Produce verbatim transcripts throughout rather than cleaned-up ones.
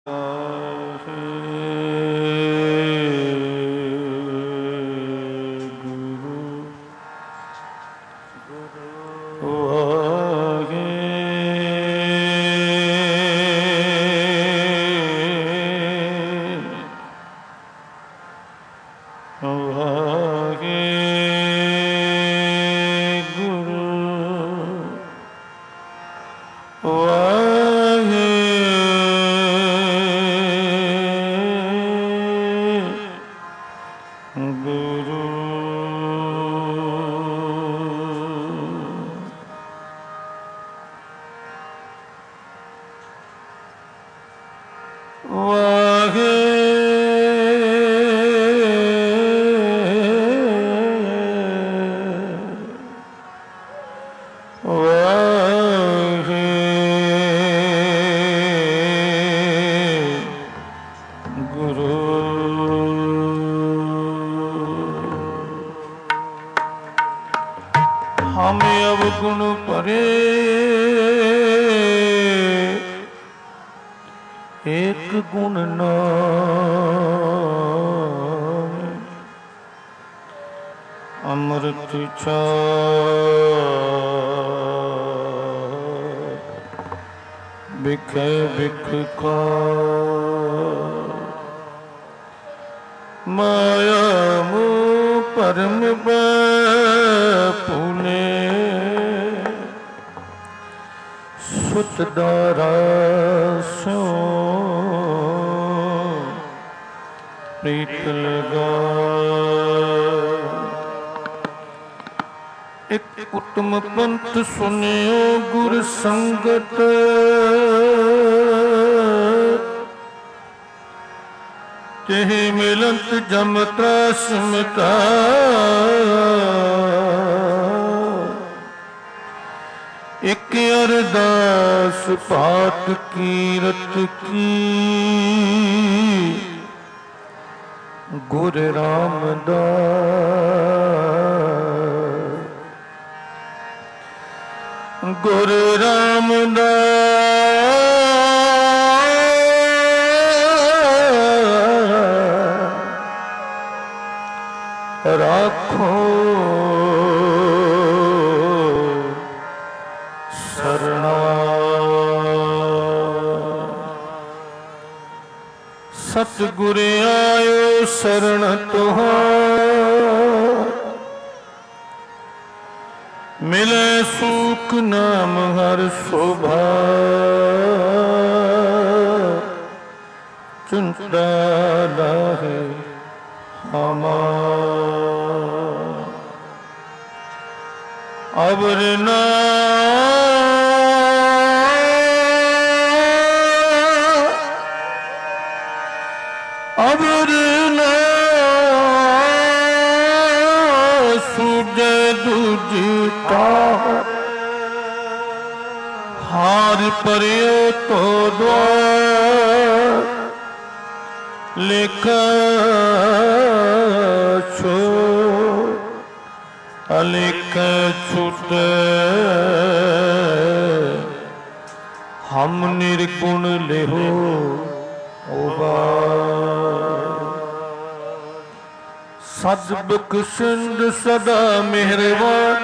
सिंध सदा मेहरबान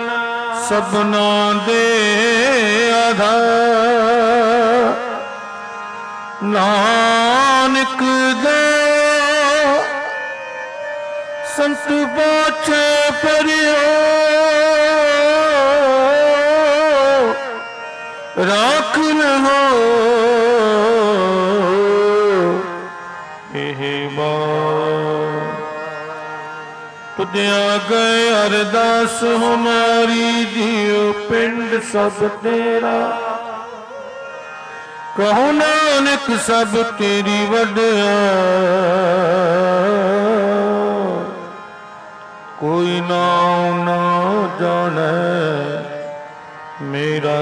सबना दे आधार नानक दे संत बाछे परियो राख हो तुझ्या गए अरदास हमारी जियो पिंड सब तेरा कहो नानक सब तेरी वड्याई कोई नाम ना जाने मेरा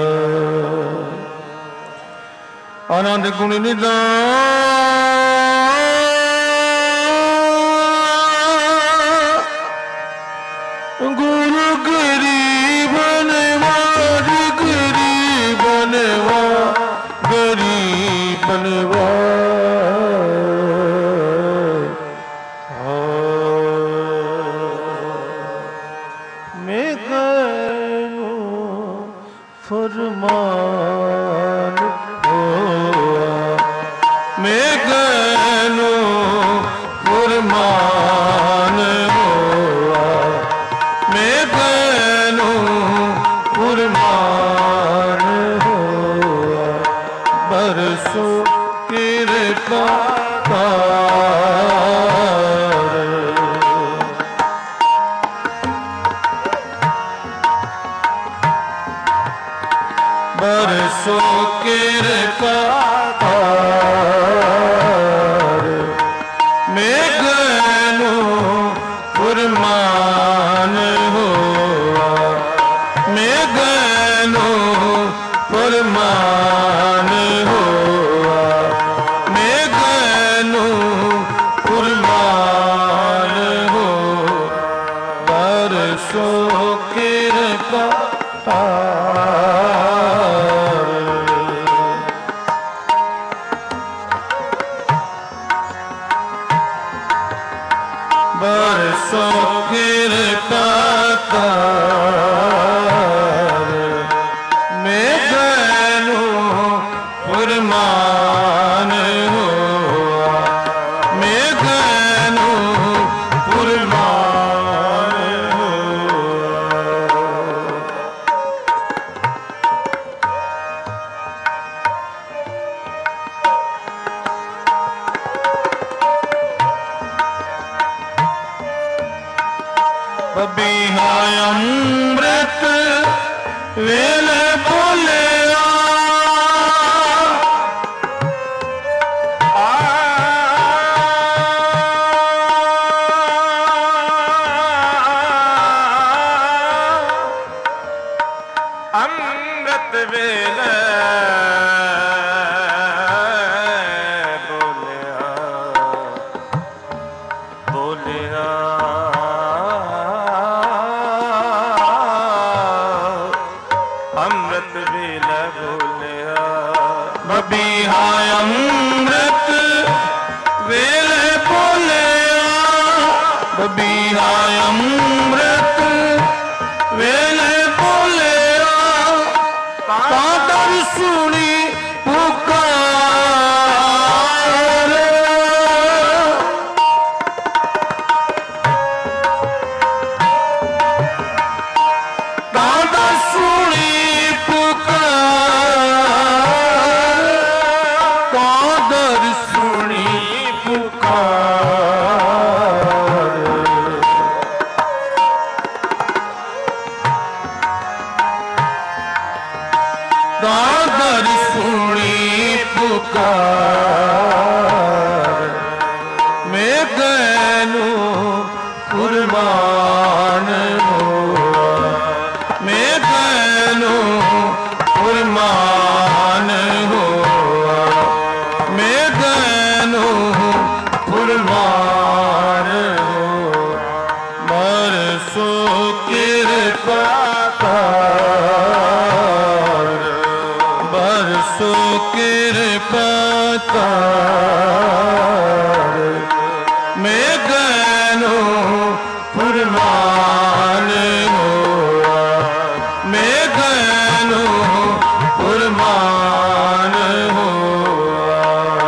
आनंद गुण निधान गुरु गरीब नवाज गरीब नवा गरीब नवा ਮੇਘਨੋ ਫੁਰਮਾਨ ਹੋਆ, ਮੇਘਨੋ ਫੁਰਮਾਨ ਹੋਆ, ਬਰਸੋ ਕਿਰਪਾ ਬਰਸੋ ਕਿਰਪਾ ਕਰ, ਮੇਘਨੋ ਫੁਰਮਾਨ ਹੋਆ, ਮੇਘਨੋ ਫੁਰਮਾਨ ਹੋਆ, ਮੇਘਨੋ ਫੁਰਮਾਨ ਹੋਆ, ਬਰਸੋ ਕਿਰਪਾ ਬਰਸੋ ਕਿਰਪਾ ਕਰ, ਮੇਘਨੋ ਫੁਰਮਾਨ ਹੋਆ, ਮੇਘਨੋ ਫੁਰਮਾਨ ਹੋਆ। ਬਬੀਹਾ ਅੰਮ੍ਰਿਤ ਵੇਲੇ ਬੋਲਿਆ, ਅੰਮ੍ਰਿਤ ਵੇਲੇ ਬੋਲਿਆ, ਬੋਲਿਆ ਅੰਮ੍ਰਿਤ ਵੇਲੇ ਬੋਲਿਆ, ਬਬੀਹਾ ਅੰਮ੍ਰਿਤ ਵੇਲੇ ਬੋਲਿਆ, ਬਬੀਹਾ ਅੰਮ੍ਰਿਤ ਵੇਲੇ ਬੋਲਿਆ, ਤਾਂ ਦਰ ਸੁਣੀ ਪੁਕਾਰ, ਤਾਂ ਦਰ ਸੁਣੀ ਪੁਕਾਰ, ਤਾਂ ਦਰ ਸੁਣੀ ਪੁਕਾਰ, ਤਾਂ ਦਰ ਸੁਣੀ ਪੁਕਾਰ, ਮੇਘਨੋ ਫੁਰਮਾਨ ਹੋਆ, ਮੇਘਨੋ ਫੁਰਮਾਨ ਹੋਆ, ਮੇਘਨੋ ਫੁਰਮਾਨ ਹੋਆ, ਬਰਸੋ ਕਿਰਪਾ ਕਰ, ਬਰਸੋ ਕਿਰਪਾ ਕਰ, ਮੇਘਨੋ ਫੁਰਮਾਨ ਹੋਆ, ਮੇਘਨੋ ਫੁਰਮਾਨ ਹੋਆ।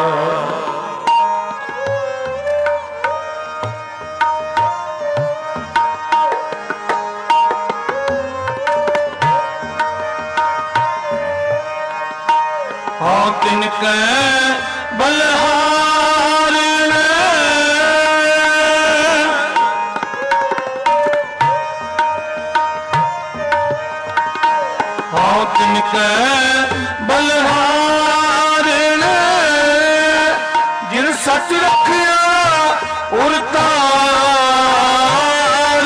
ਹਾਂ ਤਿਨਕੈ ਬਲਹਾਰਨ, ਹਾਂ ਤਿਨਕੈ ਬਲਹਾਰਨ, ਜਿਨ ਸੱਚ ਰੱਖਿਆ ਉਰ ਤਾਰ,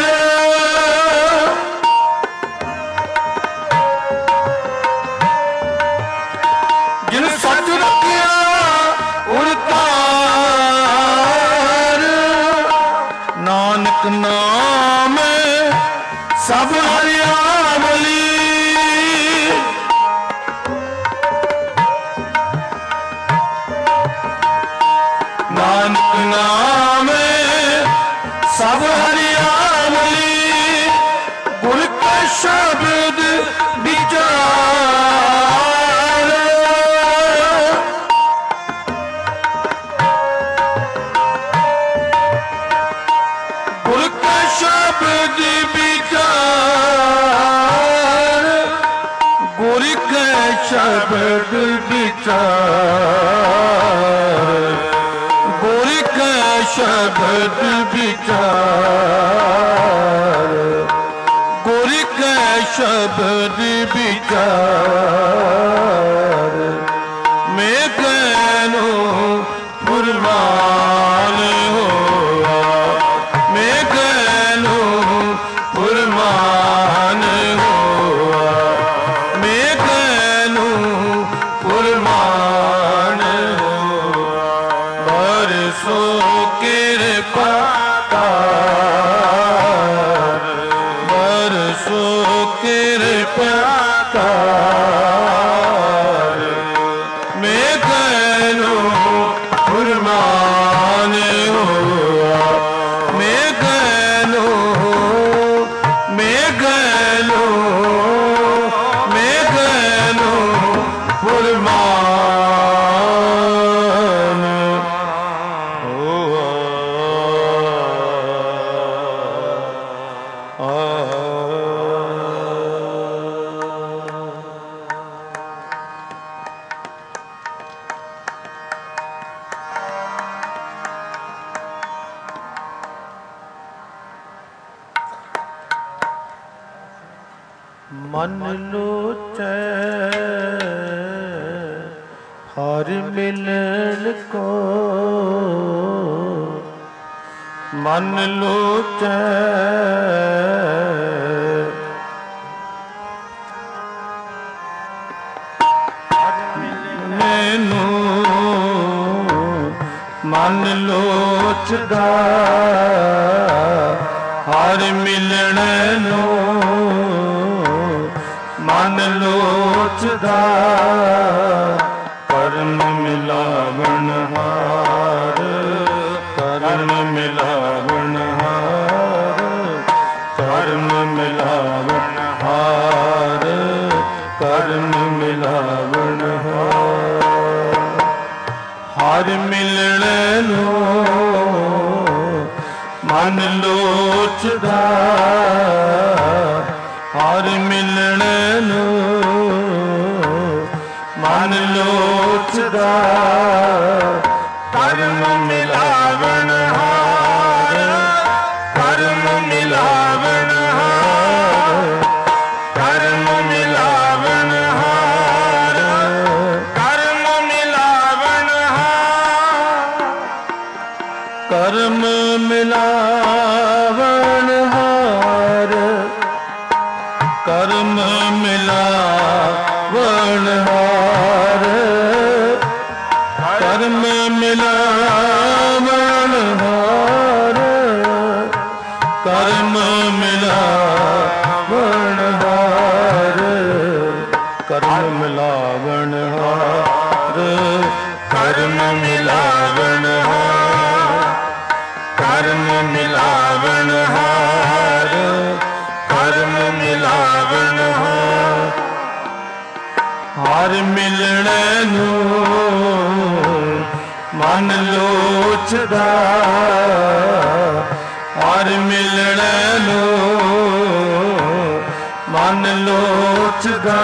ਜਿਨ ਸੱਚ ਰੱਖਿਆ ਉਰ ਤਾਰ, ਨਾਨਕ ਨਾਮ ਸਭ ਹਰਿਆਵਲੀ, ਨਾਨਕ ਨਾਮ ਸਭ ਹਰਿਆਵਲੀ, ਗੁਰ ਕਾ ਸ਼ਬਦ ਵਿਚਾਰ, विचार गुर के शब्द विचार गुर के शब्द विचार गुर के शब्द विचार मैं कहनो फुरमान होआ मैं कहनो फुरमान होआ मैं कहनो फुरमान होआ बरसों कृपा तार बरसों कृपा तार मैं कहनो फुरमान हुआ मैं कहनो मैं कहनो मैं कहनो फुरमान हुआ मन लोचै हर मिलन को मन लोचै मैनू मन लोचदा हर मिलन नो मन लोचदा करम मिलावन हार करम मिलावन हार करम मिलावन हार करम मिलावन हार हर मिलण नो मन लोचदा हर मिलण नो मन लोचदा करम मिलावन हार करम मिलावन हार करम मिलावन हार करम मिलावन हार करम मिलावन हार करम मिलावन हार करम मिलावन हार करम मिलावन हार करम मिलावन हार करम मिलावन हार करम मिलावन हार करम मिलावन हार हर मिलण नू मन लोचदा हर मिलण नू मन लोचदा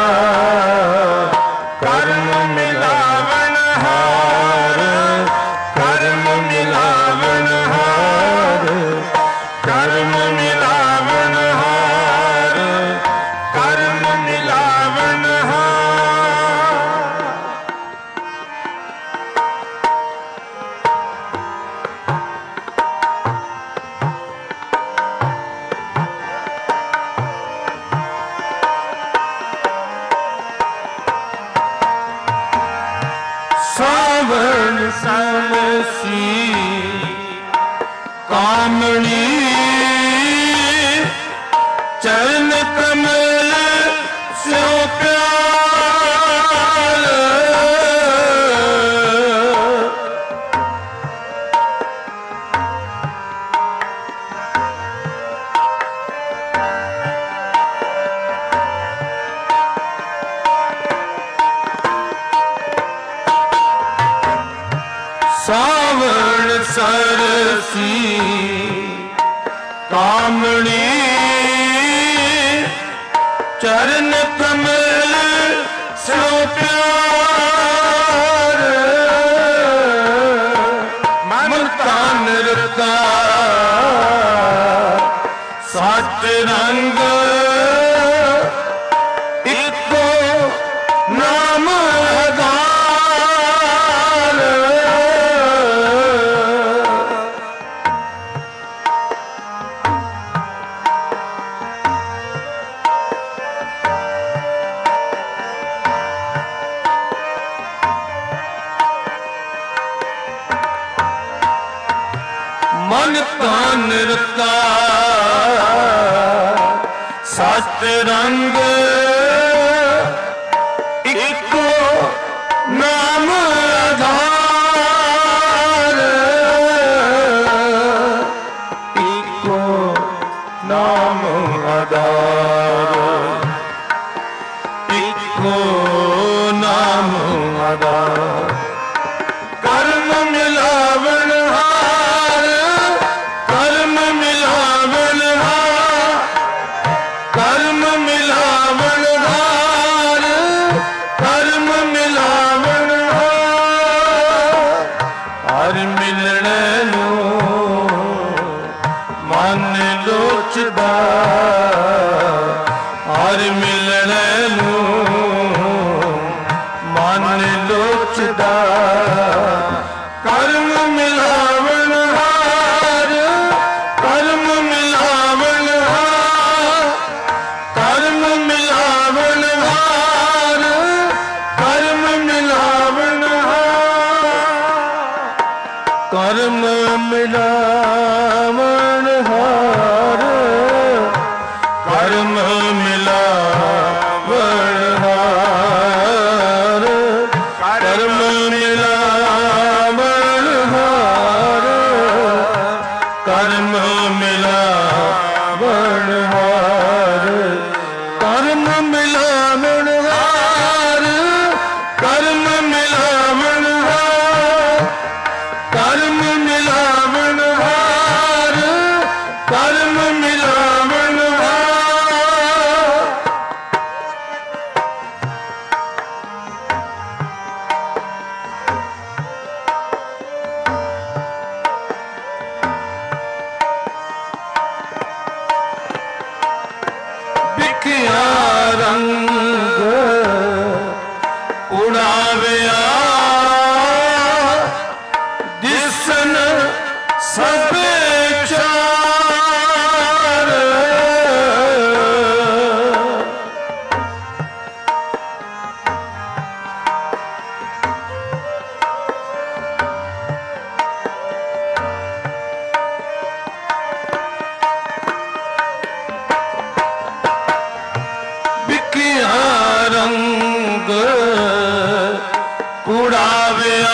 करम मिलावन हार करम मिलावन हार करम मिलावन हार करम मिलावन हार सावन सामसी कामणी चरण कमल स्यो प्यार सावन सरसी कामणी ਚਰਨ ਕਮਲ ਸੋ ਪਿਆਰ ਮਨ ਤਨ ਰਤਾ ਸਤ ਰੰਗ ਇੱਕੋ ਨਾਮ ਆਧਾਰ ਮਨ ਤਨ ਰਤਾ ਸਤ ਰੰਗ ਇੱਕੋ ਨਾਮ ਆਧਾਰ ਇੱਕੋ ਨਾਮ ਆਧਾਰ ਇੱਕੋ ਨਾਮ ਆਧਾਰ ਕਰਮ ਮਿਲਾਵਣ ਹਾਰ ਕਰਮ ਮਿਲਾਵਣ ਹਾਰ ਕਰਮ ਮਿਲਾਵਣ ਹਾਰ ਕਰਮ ਮਿਲਾਵਣ ਹਾਰ ਹਰ ਮਿਲਣੇ ਨੂੰ ਮਨ ਲੋਚਦਾ ਹਰ ਮਿਲਣੇ ਨੂੰ ਮਨ ਲੋਚਦਾ ਕਰਮ ਮਿਲਾਵਣ ਹਾਰ ਕਰਮ ਮਿਲਾਵਣ ਹਾਰ ਕਰਮ ਮਿਲਾਵਣ ਹਾਰ ਕਰਮ ਮਿਲਾਵਣ ਹਾਰ ਕਰਮ ਮਿਲਾਵਣ ਹਾਰ ਕਰਮ ਮਿਲਾਵਣ ਹਾਰ ਕਰਮ ਮਿਲਾਵਣ ਹਾਰ ਕਰਮ ਮਿਲਾਵਣ ਹਾਰ ਕਰਮ ਮਿਲਾਵਣ ਹਾਰ ਕਰਮ ਮਿਲਾਵਣ ਹਾਰ ਕਰਮ ਮਿਲਾਵਣ ਹਾਰ ਕਰਮ ਮਿਲਾਵਣ ਹਾਰ ਵਿਖਿਆ ਰੰਗ ਉਡਾਵਿਆ ਦਿਸਨ ਸਭ ਚਾਰ ਵਿਖਿਆ ਰੰਗ ਉਡਾਵਿਆ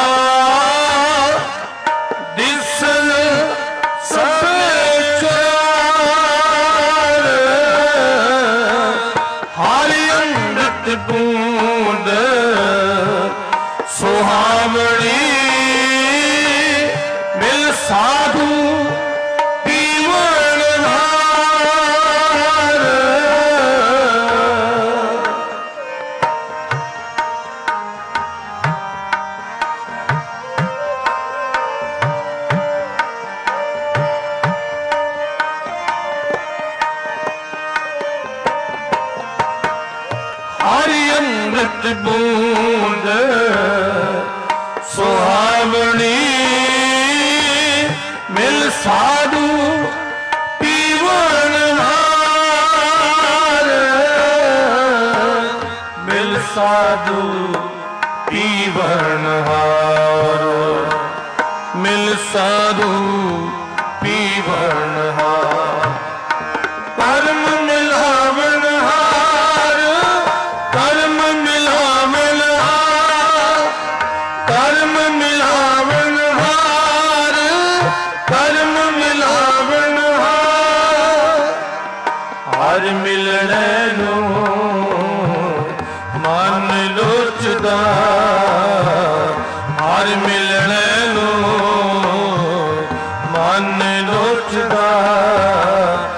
ਦਿਸਨ ਸਭ ਚਾਰ ਹਰਿ ਅੰਮ੍ਰਿਤ ਬੂੰਦ ਸੁਹਾਵਣੀ ਮਿਲ ਸਾਧੂ ਪੀਵਣ ਹਾਰ ਹਰਿ ਅੰਮ੍ਰਿਤ ਬੂੰਦ ਸੁਹਾਵਣੀ ਮਿਲ ਸਾਧੂ ਪੀਵਣ ਹਾਰ ਮਿਲ ਸਾਧੂ ਪੀਵਣ ਹਾਰ ਮਿਲ ਸਾਧੂ ਪੀਵਣ ਹਾਰ ਕਰਮ ਮਿਲਾਵਣ ਹਾਰ ਕਰਮ ਮਿਲਾਵਣ ਹਾਰ ਕਰਮ ਮਿਲਾਵਣ ਹਾਰ ਕਰਮ ਮਿਲਾਵਣ ਹਾਰ ਹਰ ਮਿਲਣੇ ਨੂੰ ਮਨ ਲੋਚਦਾ ਹਰ ਮਿਲਣੇ ਨੂੰ ਮਨ ਲੋਚਦਾ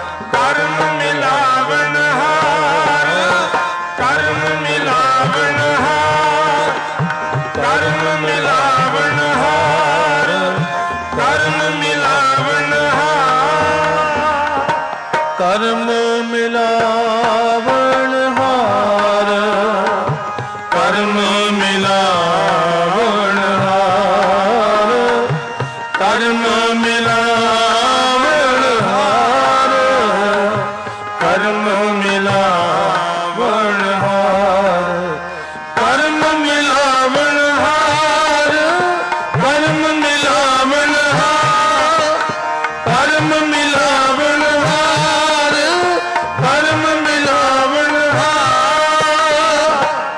ਕਰਮ ਮਿਲਾਵਣ ਹਾਰ, ਕਰਮ ਮਿਲਾਵਣ ਹਾਰ, ਕਰਮ ਮਿਲਾਵਣ ਹਾਰ, ਕਰਮ ਮਿਲਾਵਣ ਹਾਰ, ਕਰਮ ਮਿਲਾਵਣ ਹਾਰ, ਕਰਮ ਮਿਲਾਵਣ ਹਾਰ, ਕਰਮ ਮਿਲਾਵਣ ਹਾਰ, ਕਰਮ ਮਿਲਾਵਣ ਹਾਰ।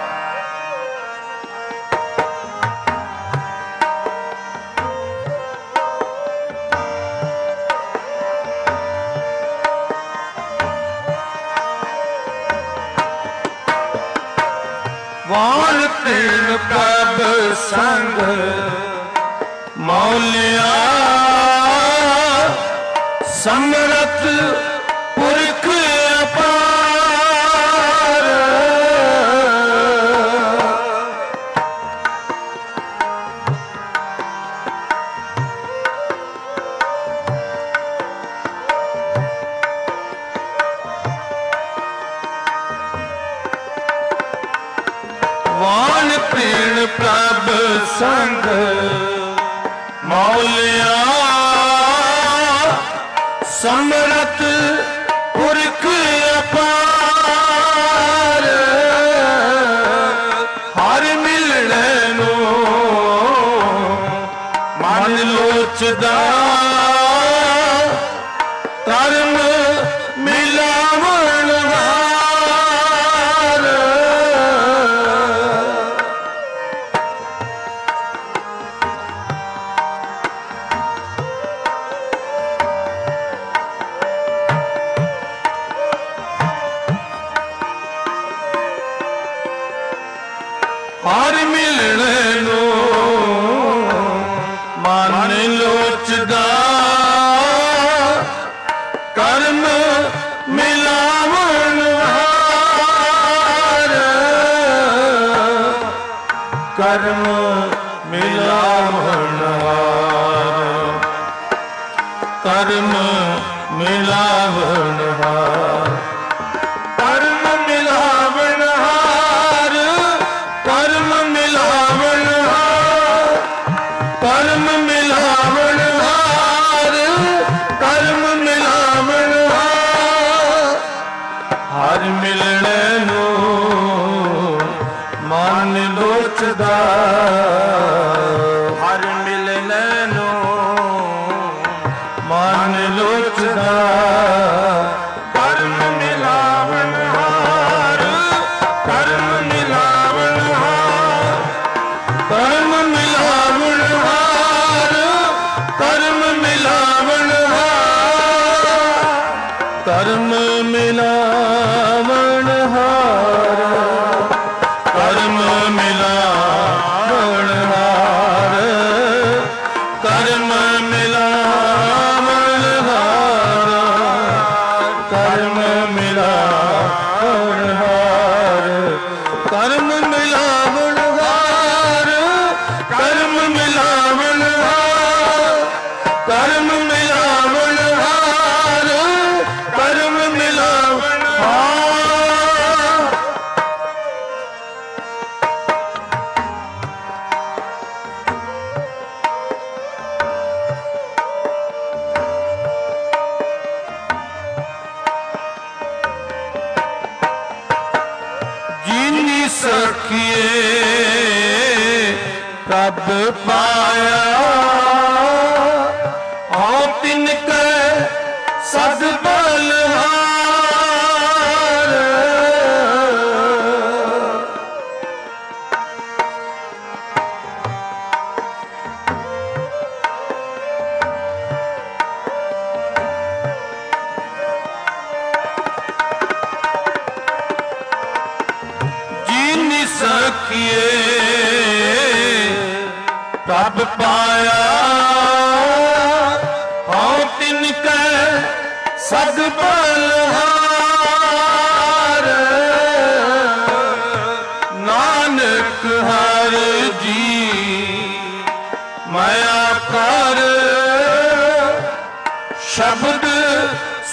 ਵਾਣ ਤੀਨ ਪ੍ਰਭ ਸੰਗ ਮੌਲਿਆ, ਸਮਰਥ ਪੁਰਖ ਅਪਾਰ। ਵਾਣ ਤੀਨ ਪ੍ਰਭ ਸੰਗ ਮੌਲਿਆ, ਸਮਰਥ ਪੁਰਖ ਅਪਾਰ। ਹਰ ਮਿਲਣੇ ਨੂੰ ਮਨ ਲੋਚਦਾ, ਕਰਮ ਮਿਲਾਵਣ ਹਾਰ। ਹਰ ਮਿਲਣੇ ਨੂੰ ਮਨ ਲੋਚਦਾ, ਕਰਮ ਮਿਲਾਵਣ ਹਾਰ, ਕਰਮ ਮਿਲਾਵਣ ਹਾਰ, ਕਰਮ ਮਿਲਾਵਣ ਹਾਰ, ਕਰਮ ਮਿਲਾਵਣ ਹਾਰ, ਕਰਮ ਮਿਲਾਵਣ ਹਾਰ, ਕਰਮ ਮਿਲਾਵਣ ਹਾਰ, ਕਰਮ ਮਿਲਾਵਣ ਹਾਰ। ਹਰ ਮਿਲਣੇ ਨੂੰ ਮਨ ਲੋਚਦਾ, ਹਰ ਮਿਲਣੇ ਨੂੰ ਮਨ ਲੋਚਦਾ, ਕਰਮ ਮਿਲਾਵਣ ਹਾਰ, ਕਰਮ ਮਿਲਾਵਣ ਹਾਰ, ਕਰਮ ਮਿਲਾਵਣ ਹਾਰ, ਕਰਮ ਮਿਲਾਵਣ ਹਾਰ, ਕਰਮ ਮਿਲਾਵਣ ਹਾਰ, ਕਰਮ ਮਿਲਾਵਣ ਹਾਰ, ਕਰਮ ਮਿਲਾਵਣ ਹਾਰ, ਕਰਮ ਮਿਲਾਵਣ ਹਾਰ, ਕਰਮ ਮਿਲਾਵਣ ਹਾਰ, ਕਰਮ ਮਿਲਾਵਣ ਹਾਰ, ਕਰਮ ਮਿਲਾਵਣ ਹਾਰ, ਕਰਮ ਮਿਲਾਵਣ ਹਾਰ। ਜਿਨੀ ਸਖੀਏ ਪ੍ਰਭ ਪਾਇਆ, ਹਉ ਤਿਨ ਕੈ ਸਦ ਬਲਹਾਰ। ਜਿਨੀ ਸਖੀਏ ਪ੍ਰਭ ਪਾਇਆ, ਹਉ ਤਿਨ ਕੈ ਸਦ ਬਲਹਾਰ। ਨਾਨਕ ਹਰ ਜੀ ਮਾਇਆ ਕਰ, ਸ਼ਬਦ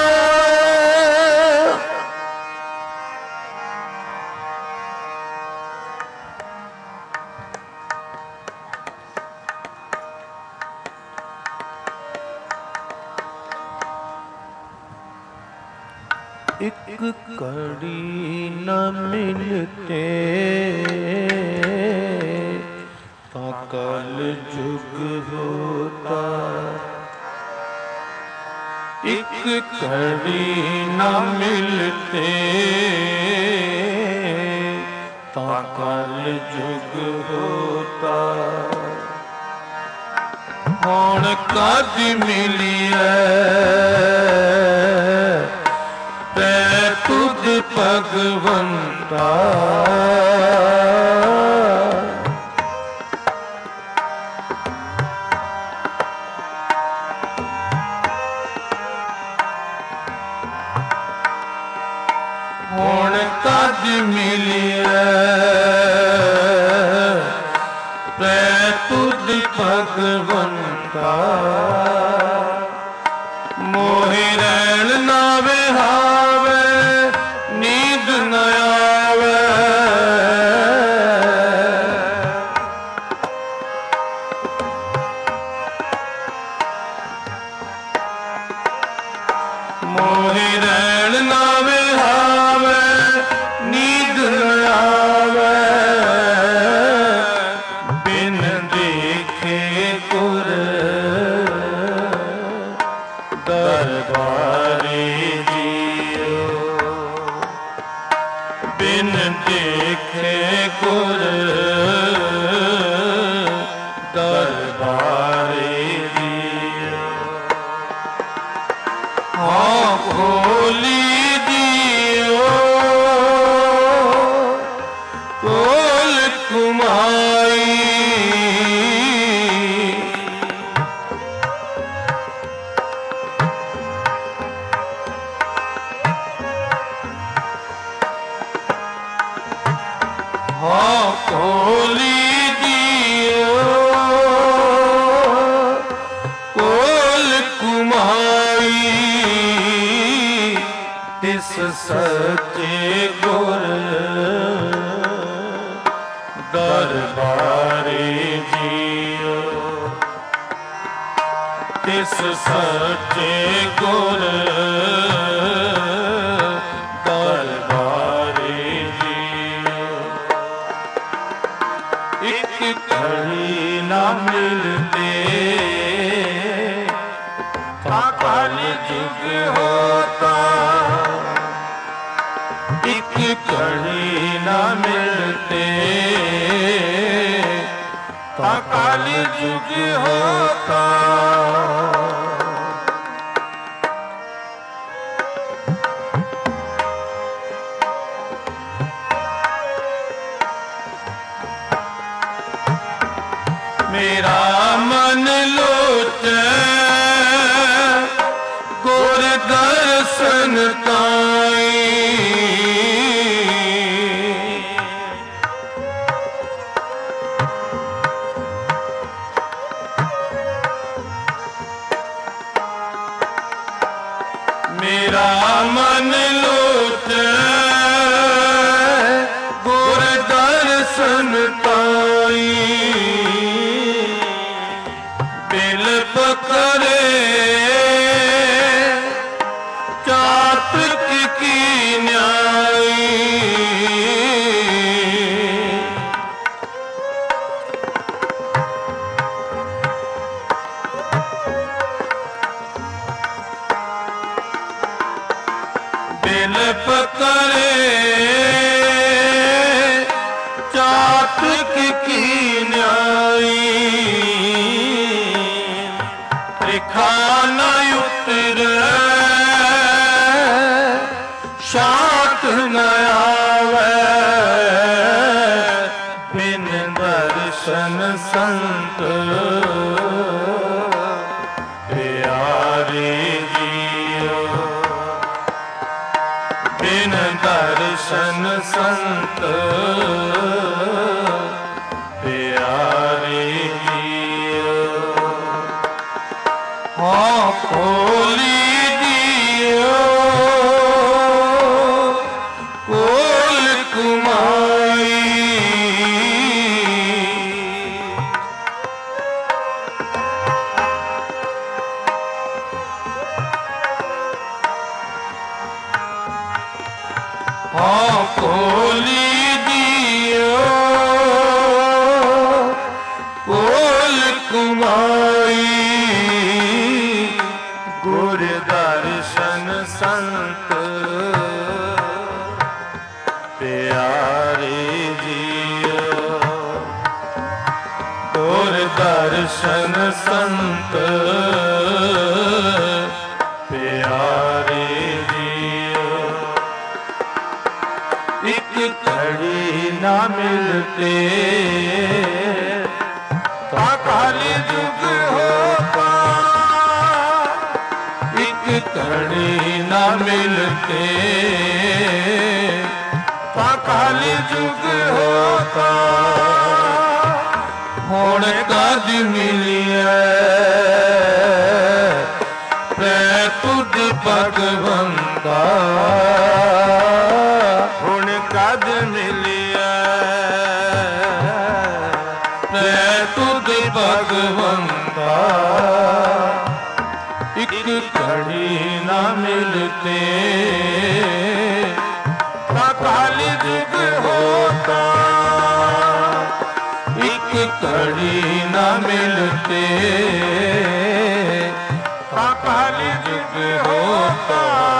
ਇੱਕ ਘੜੀ ਨ ਮਿਲਤੇ ਤਾਂ ਕਲ ਜੁਗ ਹੋਤਾ। ਇੱਕ ਘੜੀ ਨ ਮਿਲਤੇ ਤਾਂ ਕਲ ਜੁਗ ਹੋਤਾ। ਹੁਣ ਕਦ ਮਿਲੀਐ ਤੈ ਤੁਧ ਭਗਵੰਤਾ। ਹੁਣ ਕਦ ਮਿਲਿਐ ਤੈ ਤੁਧ ਭਗਵੰਤਾ। ਮੋਹਿ ਰਹਿਣ ਨਾ ਵਿਹਾਵੇ ਨੀਂਦ ਨ ਆਵੇ। ਮੋਹਿ ਰਹਿਣ ਨਾ ਵਿਹਾਵੇ ਨੀਂਦ ਨ ਆਵੇ। ਬਿਨ ਦੇਖੇ ਗੁਰ ਦਰਬਾਰੇ ਜੀਓ। ਬਿਨ ਦੇਖੇ ਗੁਰ ਦਰਬਾਰੇ ਜੀਓ। ਹਾਂ ਖੋਲੀ ਜੀਓ ਕੋਲ ਕੁਮਾਈ। ਹਾਂ ਖੋਲੀ ਜੀਓ ਕੋਲ ਕੁਮਾਈ। ਤਿਸ ਸੱਚੇ ਗੁਰ ਦਰਬਾਰੇ ਜੀਓ। ਤਿਸ ਸੱਚੇ ਗੁਰ ਦਰਬਾਰੇ ਜੀਓ। ਇੱਕ ਘੜੀ ਨਾ ਮਿਲਤੇ ਤਾਂ ਕਲ ਜੁਗ ਹੋਤਾ। ਇੱਕ ਘੜੀ ਨਾ ਮਿਲਤੇ ਤਾਂ ਕਲ ਜੁਗ ਹੋਤਾ। ਮੇਰਾ ਮਨ ਲੋਚੈ ਗੁਰ ਦਰਸ਼ਨ ਤਾਈ। ਮੇਰਾ ਮਨ ਲੋਚੈ ਗੁਰ ਦਰਸ਼ਨ ਤਾਈ। ਬਿਲ ਪਕਰੇ ਚਾਤਕ ਕੀ ਨਿਆਈ। ਬਿਲ ਪਕਰੇ ਚਾਤਕ ਕੀ ਨਿਆਈ। ਲਿਖਾ ਨ ਉਤਰੈ ਸ਼ਾਂਤ ਨ ਆਵੇ। ਬਿਨ ਦਰਸ਼ਨ ਸੰਤ ਪਿਆਰੇ ਜੀਓ। ਬਿਨ ਦਰਸ਼ਨ ਸੰਤ ਪਿਆਰੇ ਜੀਓ। ਹਾਂ ਖੋਲੀ ਜੀਓ ਕੋਲ ਕੁਮਾਈ। हाँ कोली दियो कोल कुमाई गुर दर्शन संत प्यारे जियो गुर दर्शन संत प्यारे जियो एक घड़ी ना मिलते काली जुग होता एक घड़ी ना मिलते काली जुग होता हुण कद मिलिए तुद भगवंता हुण कद मिलिए तुद भगवंता एक घड़ी ना मिलते काली जुग होता एक घड़ी ना मिलते काली जुग होता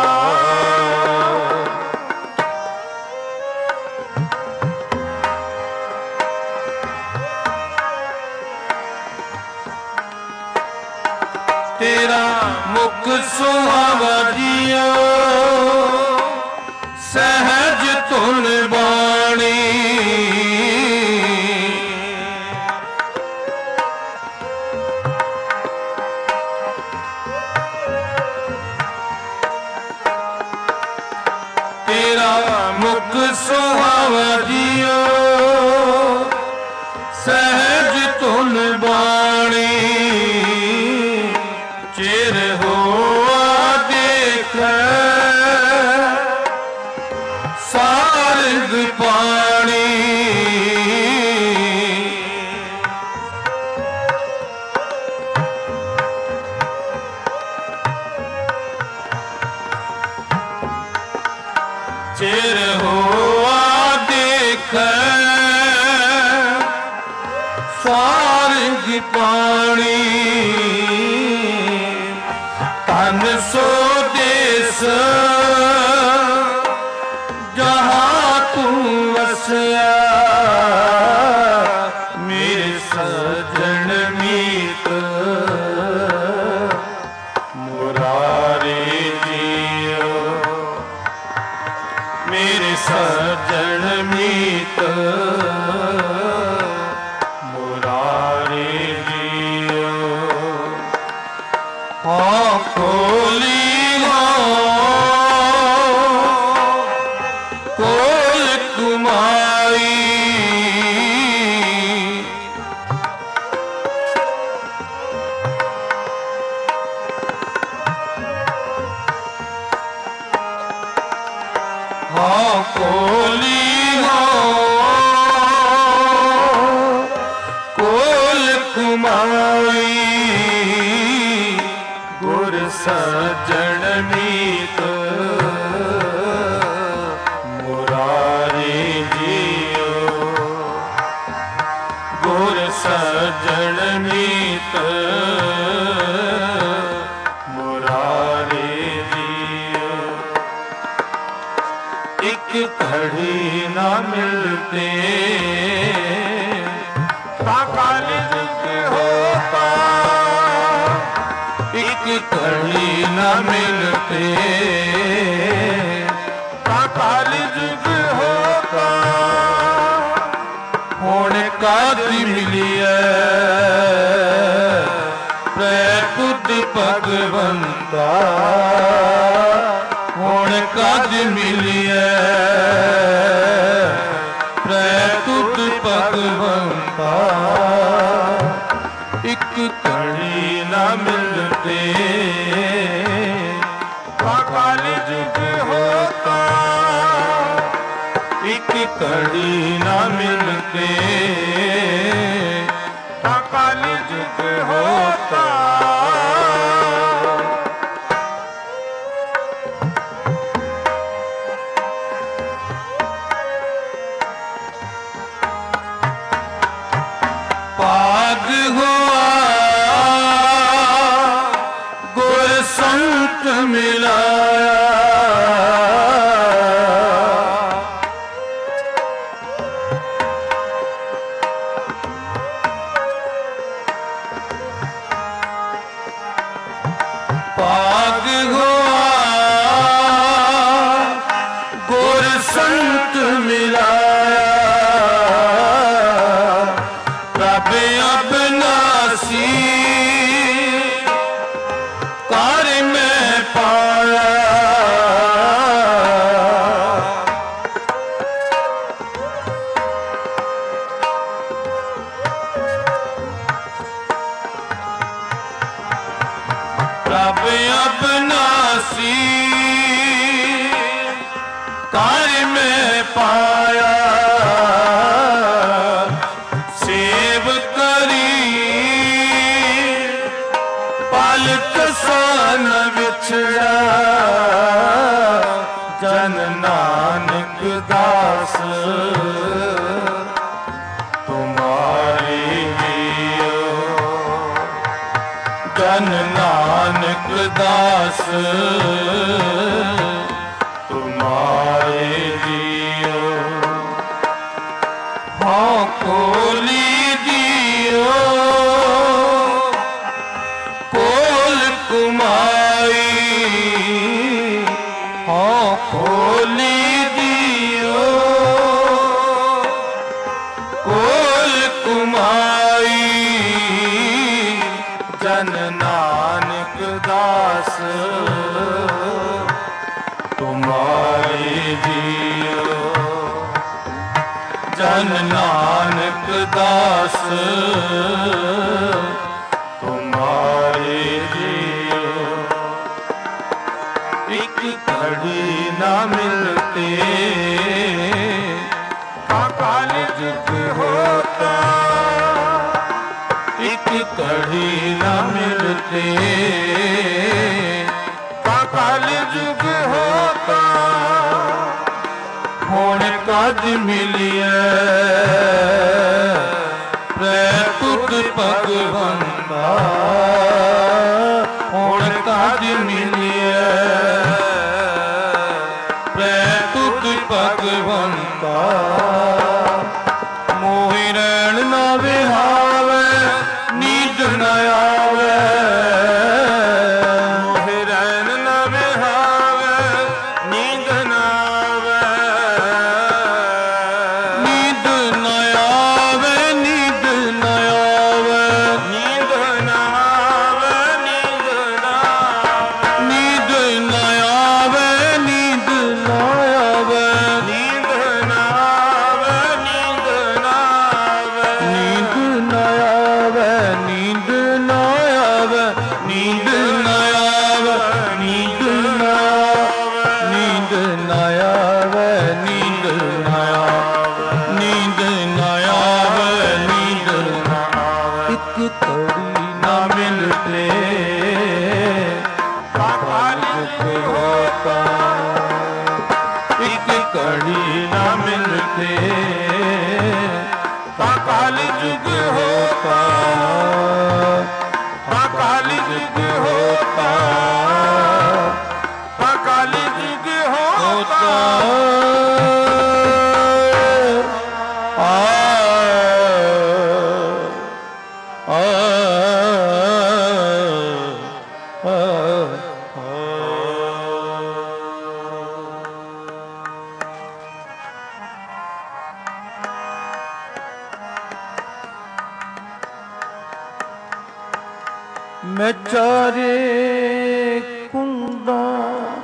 तेरा मुख सुहावा जियो सहज धुन बाणी तेरा मुख सुहावा जियो सहज धुन बाणी चिर होआ देख सारग पानी चिर होआ देख सारग पानी तन सो देस जहाँ तू वसया मेरे सजन मीत मुरारे जियो मेरे सजन मीत मुरारे जियो हाँ कोली हो कोल कुमाई हाँ कोली हो कोल कुमाई गुर सजन मीत मुरारी जियो गुर सजन मीत मुरारी जियो एक घड़ी ना मिलते काली जुग होता एक घड़ी ना मिलते काली जुग होता हुण कद मिलिए तुद भगवंता हुण कद मिलिए तुद भगवंता एक घड़ी ना मिलते काली जुग होता एक घड़ी ना मिलते काली जुग होता संत मिलाया पाग हुआ गुर संत मिलाया रब अबनासी कार में पाया रब अबनासी कार में पाया सेव करी पालक सान विछड़ा जन नानक दास तुम्हारी जियो जन नानक दास तुम्हारे जियो हाँ खोली दियो कोल कुमाई हाँ खोली दियो कोल कुमाई जन नानक दास तुम्हारे जियो जन नानक दास तुम्हारे जियो एक घड़ी ना मिलते काल जुग होता एक घड़ी न मिलते काल जुग होता हुण कद मिलिए प्रैतुक भगवंता हुण कद मिलिए प्रैतुक भगवंता मोहि रैण ना विहावे नींद न आवे मोहि रैन न विहावे नींद न आवे नींद न आवे नींद न आवे नींद न आवे नींद न आवे नींद न आवे नींद न आवे नींद न आवे नींद न आवे नींद न आवे नींद न आवे नींद न आवे नींद न आवे नींद न आवे नींद न आवे नींद न आवे नींद न आवे एक घड़ी ना मिलते काल जुग होता एक घड़ी ना मिलते काल जुग होता काल जुग होता काल जुग होता आ आ मैं चारे कुंडा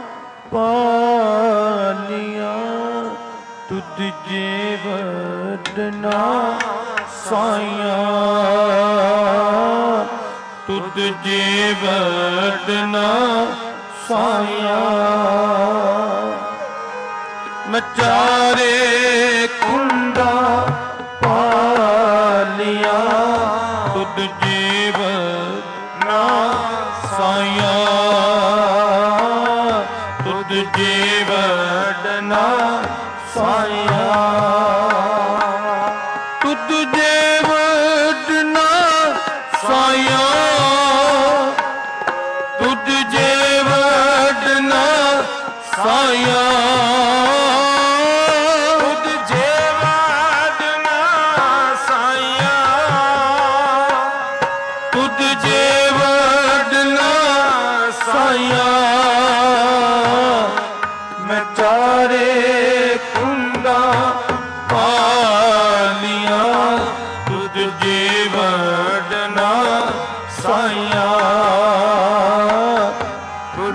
पालिया तुद जेवदना साइया तुद जेवदना साइया मैं चारे कुंडा पालिया तुद जेवदना साइया तुद जेवदना साइया तुद जेवदना साइया तुद जेवदना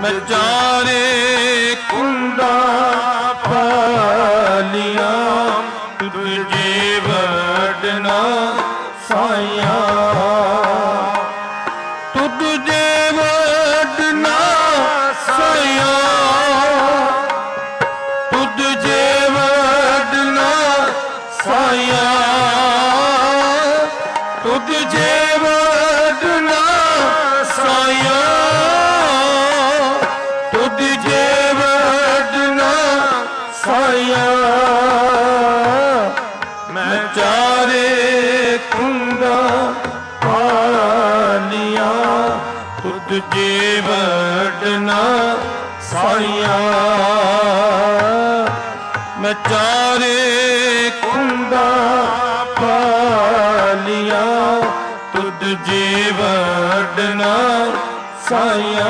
मैं चारे कुंडा पालिया तुझे वडना साया तुझे वडना साया तुझे वडना साया तुझे वडना साया तुझे वडना साया मैं चारे कुंडा पालिया तुझे वडना साया मैं चारे कुंडा पालिया तुझे वडना साया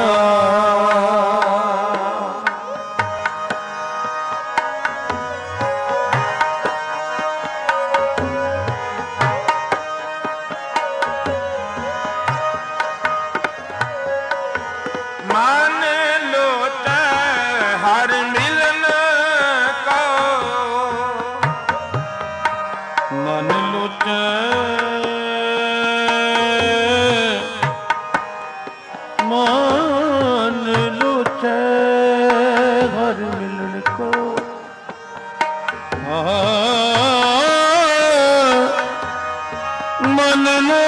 मान लो हर मिलन का मन लो मान लो हर मिलन को मन लो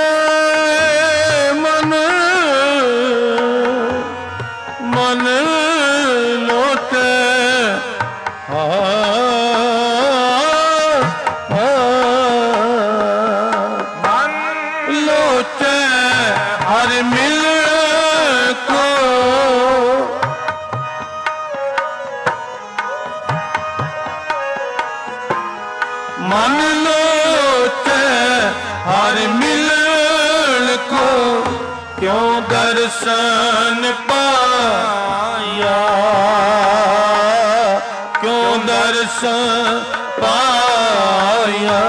मन मन लोटे मन लोटे हर मिल को मन लोटे हर मिल को क्यों दर्शन पाया क्यों दर्शन पाया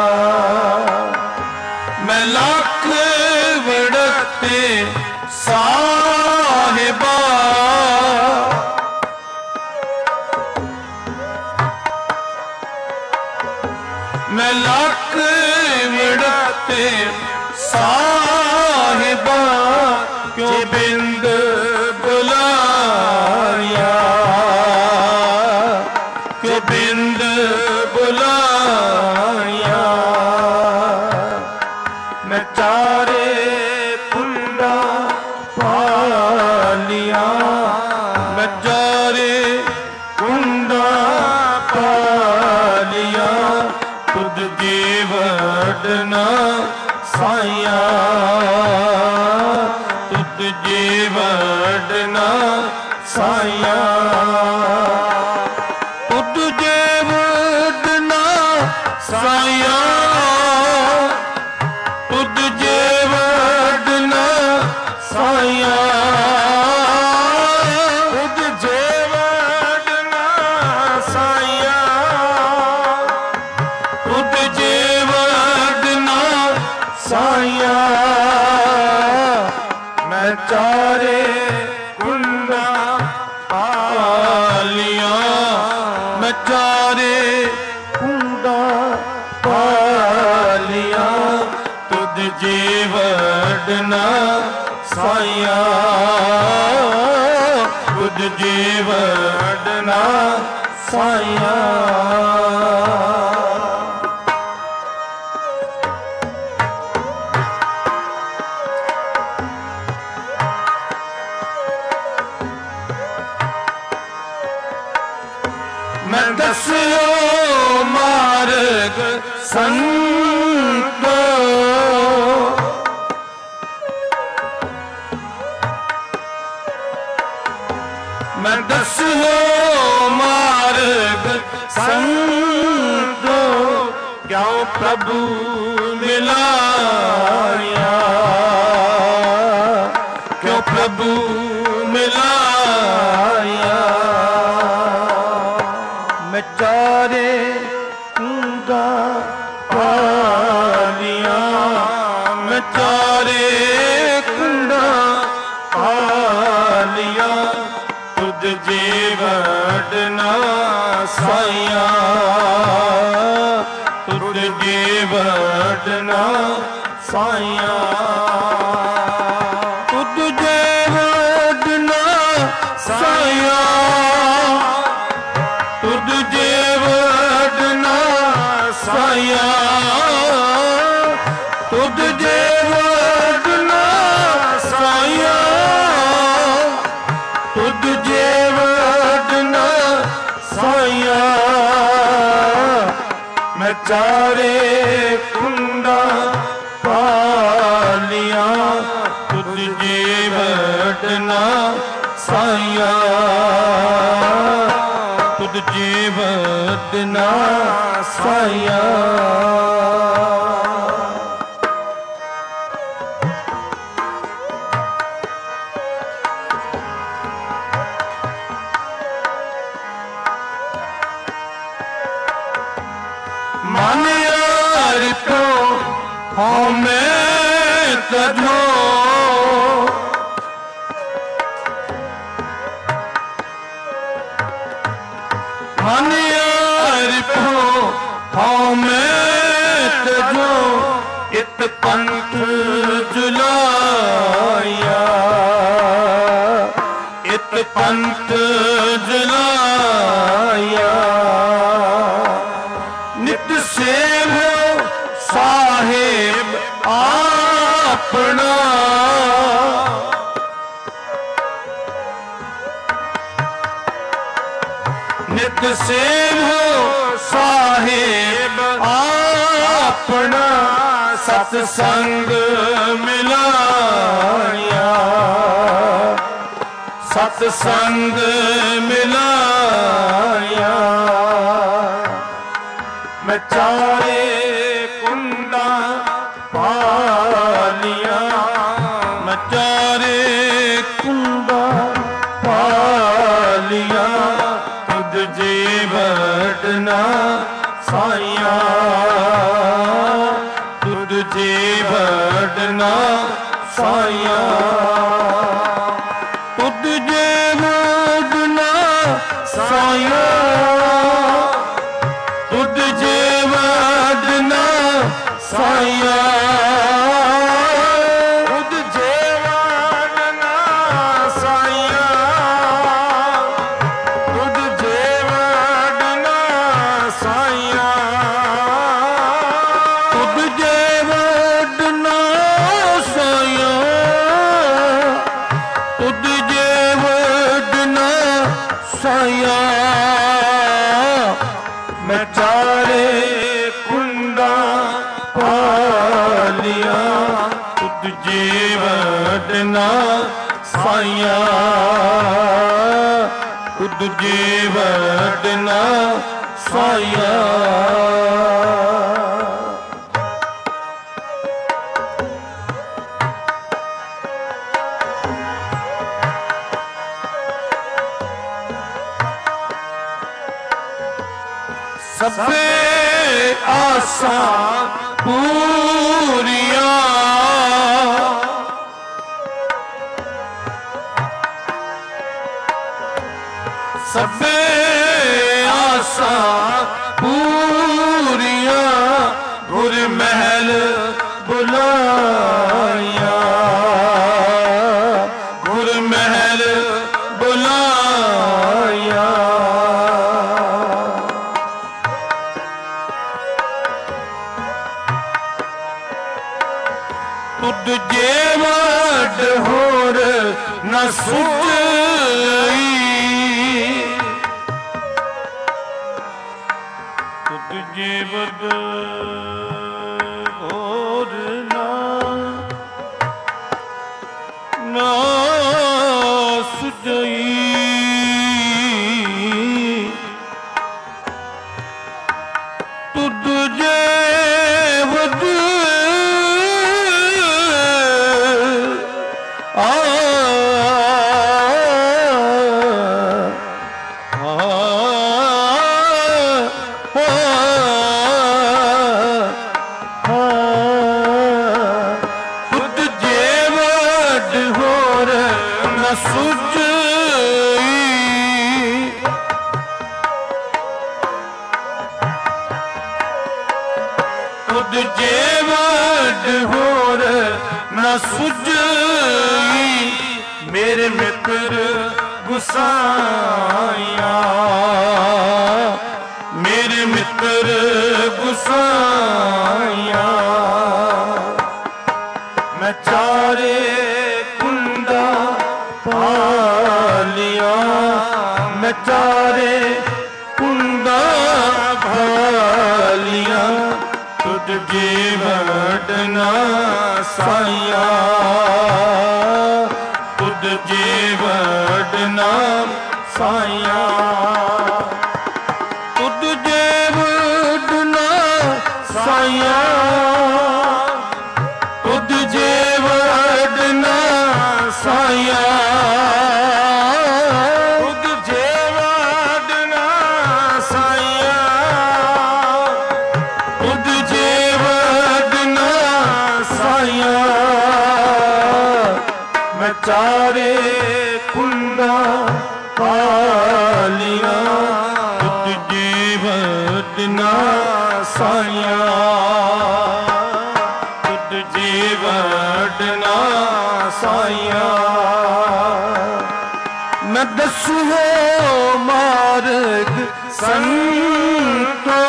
मैं लाख विड़ते साहिबा मैं लाख विड़ते साहिबा क्यों बिंद बुलाया क्यों बिंद बुलाया मैं चारे कुंडा पालिया मैं चारे कुंडा पालिया तुझे वडना साया तुझे वडना साया तुझे वडना साया तुझे वडना साया तुझे वडना साया तुझे वडना साया मैं चारे कुंडा पालिया मैं चारे कुंडा पालिया तुझे वडना साया तुझे वडना साया मैं दसियो मार्ग संतो मैं दसियो मार्ग संतो क्यों प्रभु मिलाया क्यों प्रभु मिलाया मैं चारे कुंडा पालिया मैं चारे कुंडा पालिया ਜੇ ਵਡਨਾ ਸਾਇਆ ਤੁਧ ਜੇ ਵਡਨਾ ਸਾਇਆ ਤੁਧ ਜੇ ਵਡਨਾ ਸਾਇਆ ਤੁਧ ਜੇ ਵਡਨਾ ਸਾਇਆ ਤੁਧ ਜੇ ਵਡਨਾ ਸਾਇਆ ਤੁਧ ਜੇ ਵਡਨਾ ਸਾਇਆ ਮੈਂ ਚਾਰੇ ਕੁੰਡਾ ਪਾਲਿਆ ਤੁਧ ਜੇ ਵਡਨਾ ਸਾਇਆ ਤੁਧ ਜੇ ਵਡਨਾ ਸਾਇਆ मन यार तो हूँ मैं तजो मन यार तो हूँ मैं तजो इत पंथ जुलाया इत पंथ जुलाया नित सेव साहेब आपना नित सेव साहेब आपना सत्संग मिलाया सत्संग मिलाया मैं चारे कुंडा पालिया मैं चारे कुंडा पालिया तुझ जे वडना साया तुझ जे वडना साया तुझ जे वडना साया तुझ जे वडना साया तुझ जे वडना साया तुझ जे वडना साया तुझ जे वडना साया तुझ जे वडना साया मैं चारे कुंडा पालिया तुझ जे वडना साया तुझ जे वडना साया सबे आसा पूरिया सबे आसा पूरिया गुर महल बुलाया गुर महल बुलाया तुझ जे वड होर न सुझई तुझ जे वड होर न न सुझई तुझ जे वड आ तुझे वड होर न सुझी मेरे मित्र गुसाइया मेरे मित्र गुसाइया मैं चारे कुंडा पालिया मैं चारे कुंडा भालिया तुझ जीवडना साइया तुझ जीवडना साइया तुझ जीवडना साइया तुझ जीवडना साइया तुझ जीवडना साइया तुझ जीवडना साइया मैं चारे कुंडा पालिया तुझ जीवडना साइया तुझ जीवडना साइया मैं दसू मार्ग संतो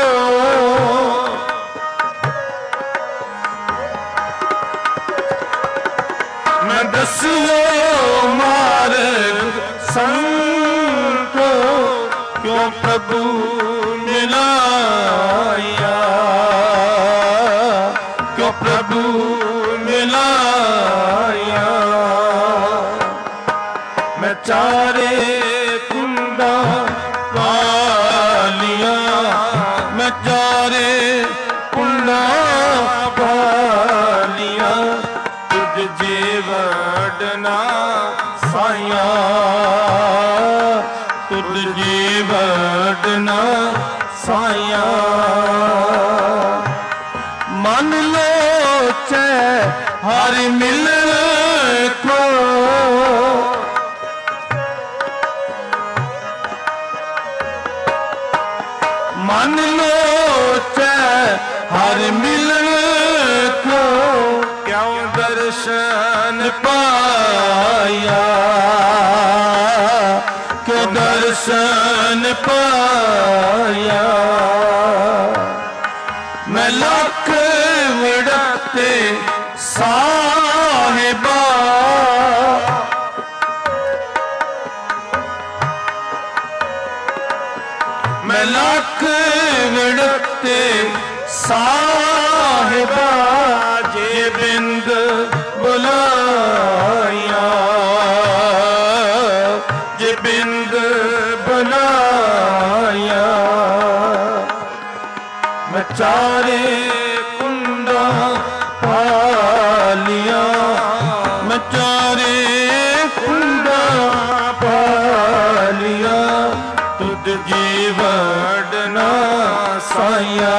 मैं दसू मार्ग संतो क्यों प्रभु मिलाया क्यों प्रभु मिलाया मैं चारे कुंडा पालिया मैं चारे कुंडा पालिया तुझ जीवडना साइया तुझ जीवडना साइया मन लो चे हर मिल को मन लो चे हर मिल को क्यों दर्शन पाया क्यों दर्शन पाया मैं लाख विड़ते साहिबा मैं लाख विड़ते साहिबा जे बिंद बुलाया जे बिंद बुलाया मैं चारे कुंडा पालिया मैं चारे कुंडा पालिया तुझ जीवडना साइया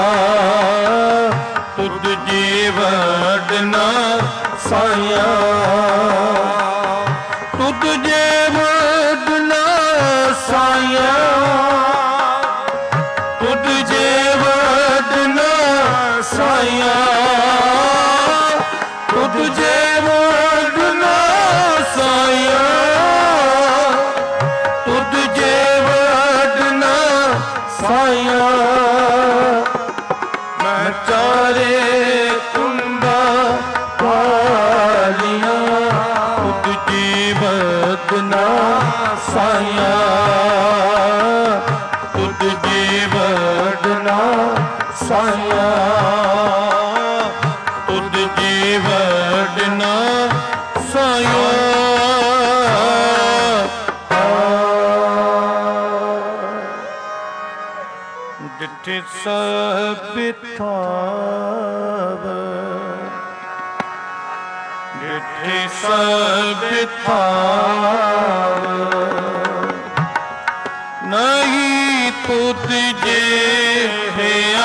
तुझ जीवडना साइया तुझ जीवडना साइया तुझ जीवडना साइया तुझ जीवडना साइया तुझ जीवडना साइया मैं चारे कुंडा पालिया तुझ जीवडना साइया तुझ जीवडना साइया तुझ जीवडना साइया जिथे सब थाव जिथे सब थाव नहीं तुझे है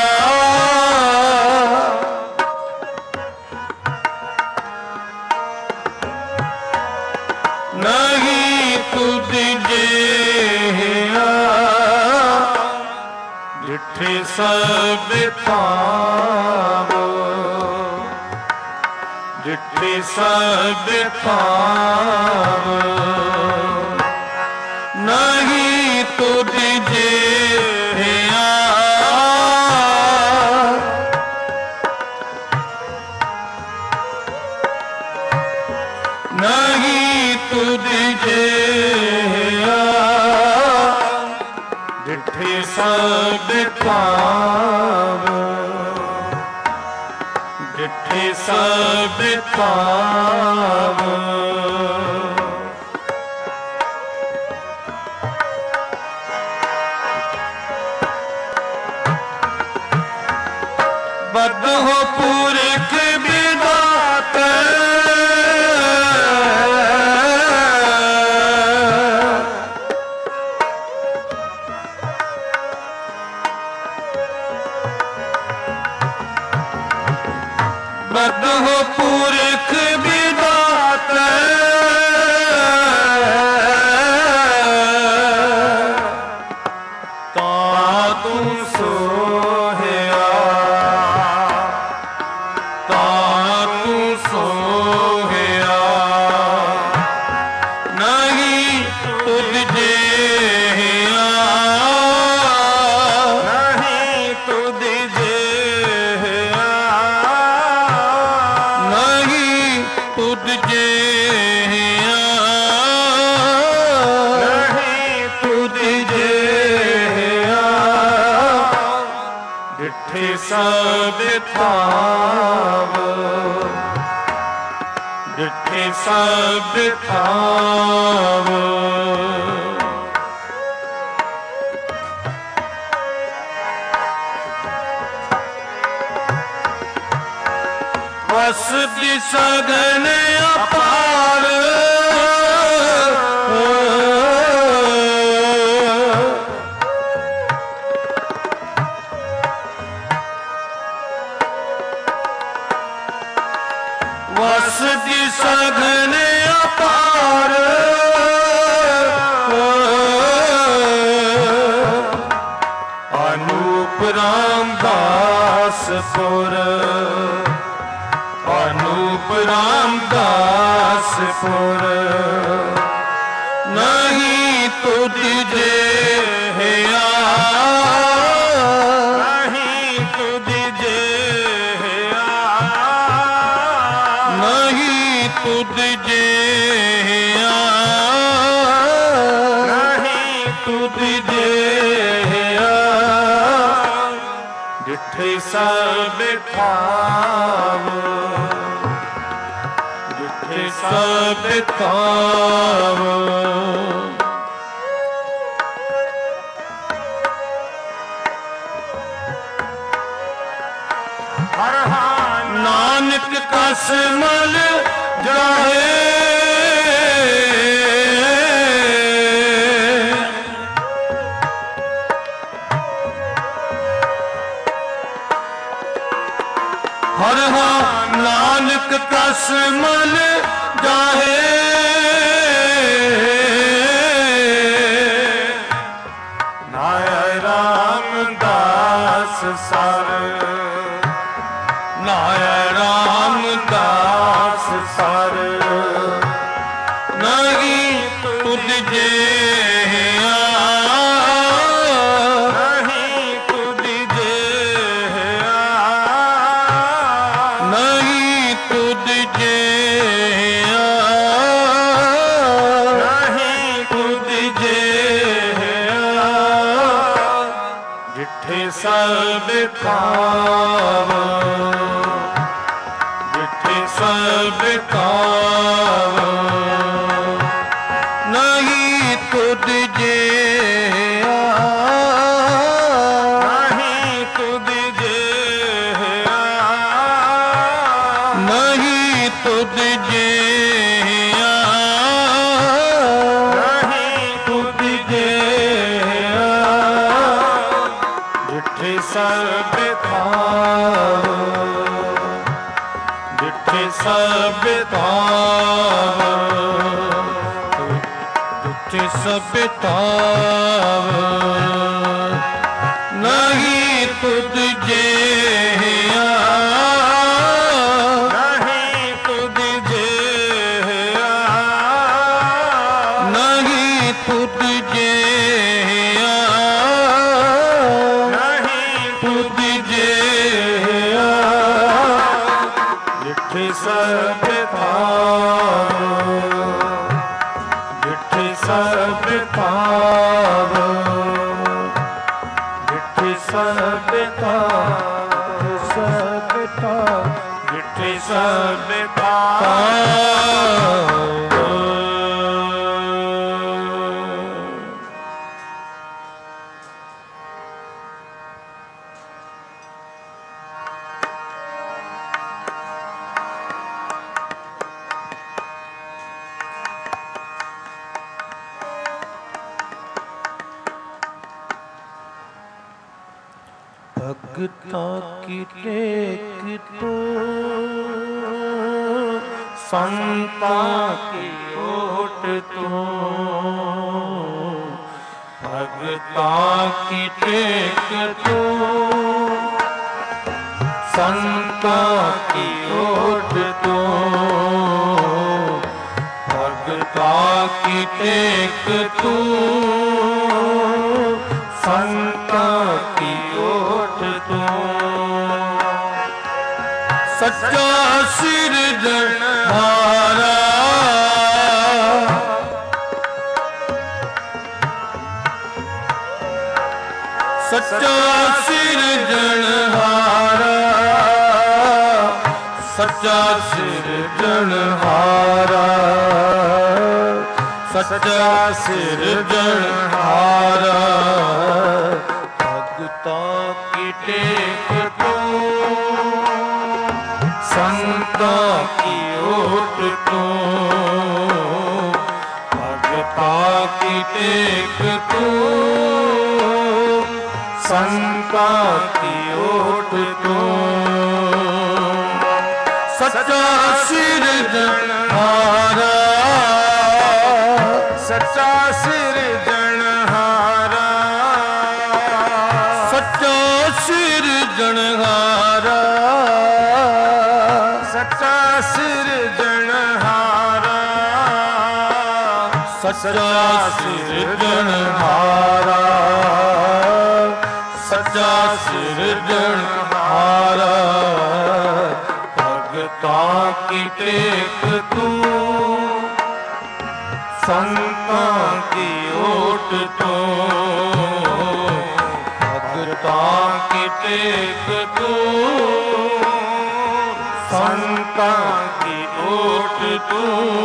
नहीं तुझे है ਜਿੱਥੇ ਸਭ ਥਾਵ, ਜਿੱਥੇ ਸਭ ਥਾਵ, ਨਹੀਂ ਤੁਧ ਜਿਹਾ ਨਹੀਂ ਤੁਧ ਜਿਹਾ, ਜਿੱਥੇ ਸਭ ਥਾਵ, ਜਿੱਥੇ ਸਭ ਥਾਵ, ਬਦਹੁ ਪੁਰਖ ਵਿਦਾਤਾ, ਬਦਹੁ ਪੁਰਖ ਵਿਦਾਤਾ, ਤਾ ਤੂੰ ਸੋਹਿਆ, ਤਾ ਤੂੰ ਸੋਹਿਆ, ਨਹੀਂ ਤੁਧ ਜਿਹਾ, ਨਹੀਂ ਤੁਧ ਜਿਹਾ, ਨਹੀਂ ਤੁਧ ਜਿਹਾ, ਨਹੀਂ ਤੁਧ ਜਿਹਾ, ਜਿੱਥੇ ਸਭ ਥਾਵ, ਜਿੱਥੇ ਸਭ ਥਾਵ, ਵਸਦੀ ਸਗਨ ਅਪਾਰ, ਵਸਦੀ ਸਗਨ ਅਪਾਰ, ਅਨੂਪ ਰਾਮਦਾਸਪੁਰ, ਅਨੂਪ ਰਾਮਦਾਸਪੁਰ, ਨਹੀਂ ਤੁਧ ਜਿਹਾ, ਨਹੀਂ ਤੁਧ ਜਿਹਾ, ਨਹੀਂ ਤੁਧ ਜਿਹਾ, ਨਹੀਂ ਤੁਧ ਜਿਹਾ, ਜਿੱਥੇ ਸਭ ਥਾਵ, ਜਿੱਥੇ ਸਭ ਥਾਵ, ਹਰ ਹਾਂ ਨਾਨਕ ਕਸ ਮਲ ਜਾਏ, ਹਰ ਹਾਂ ਨਾਨਕ ਕਸ ਮਲ ਜਾਏ, ਨਾਇ ਰਾਮਦਾਸ ਸਰ, ਨਾਇ ਰਾਮਦਾਸ ਸਰ, ਨਹੀਂ ਤੁਧ ਜਿਹਾ, ਨਹੀਂ ਤੁਧ ਜਿਹਾ, ਨਹੀਂ ਤੁਧ ਜਿਹਾ, ਨਹੀਂ ਤੁਧ ਜਿਹਾ, ਜਿੱਥੇ ਸਭ ਥਾਵ, ਜਿੱਥੇ ਸਭ ਥਾਵ, ਨਹੀਂ ਤੁਧ ਜਿਹਾ, ਨਹੀਂ ਤੁਧ ਜਿਹਾ, ਨਹੀਂ ਤੁਧ ਜਿਹਾ, ਨਹੀਂ ਤੁਧ ਜਿਹਾ, ਜਿੱਥੇ ਸਭ ਥਾਵ, ਜਿੱਥੇ ਸਭ ਥਾਵ, ਜਿੱਥੇ ਸਭ ਥਾਵ, ਨਹੀਂ तुझ जेहिया नहीं तुझ जेहिया नहीं तुझ जेहिया नहीं तुझ जेहिया जिठे सब थारो जिठे सब थारो जिठे सब थारो सब थारो जिठे सब थारो भगता की टेक तो संता की ओट तो भगता की टेक तो संता की ओट तो भगता की टेक तो संता की ओट तो सच्चा सिरजनहारा सच्चा सिरजनहारा सच्चा सिरजनहारा सच्चा सिरजनहारा भगता की टेक तो संता की ओट तो भगता की टेक तो संता की ओट तो सच्चा सिरजनहारा सच्चा सिरजनहारा सच्चा सिरजनहारा सच्चा सिरजनहारा सच्चा सिरजनहारा सच्चा सिरजनहारा भगता की टेक तू संता की ओट तो भगता की टेक तो संता की ओट तो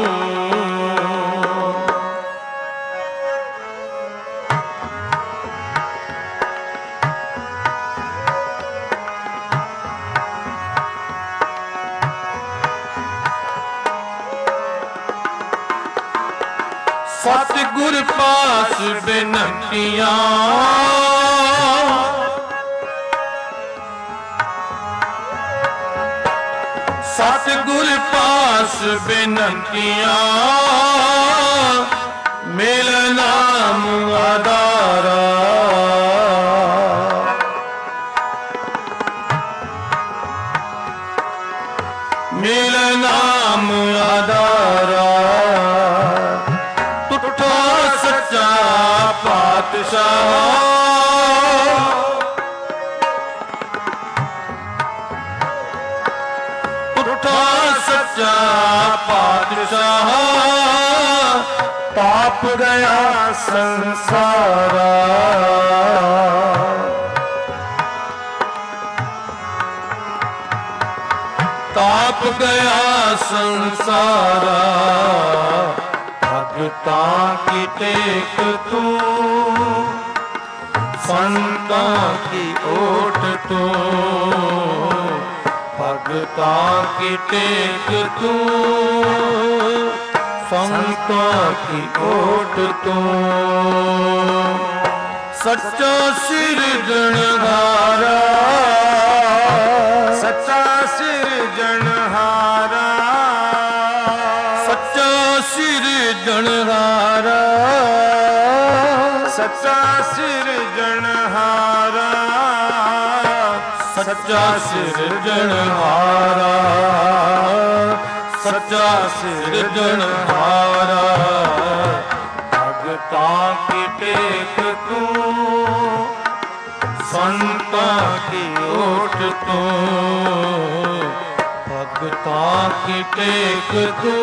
सतगुर पास बिनतियां सतगुर पास बिनतियां मिल नाम आधारा मिल नाम आधारा सच्चा पातशाह उठा सच्चा पातशाह ताप गया संसारा ताप गया संसारा भगता की टेक तू संता की ओट तू भगता की टेक तू संता की ओट तू सच्चा सिरजनहारा सच्चा सिरजनहारा सच्चा सिरजनहारा सच्चा सिरजनहारा सच्चा सिरजनहारा, सच्चा सिरजनहारा। भगतां की टेक तू, संतां की ओट तू। भगतां की टेक तू,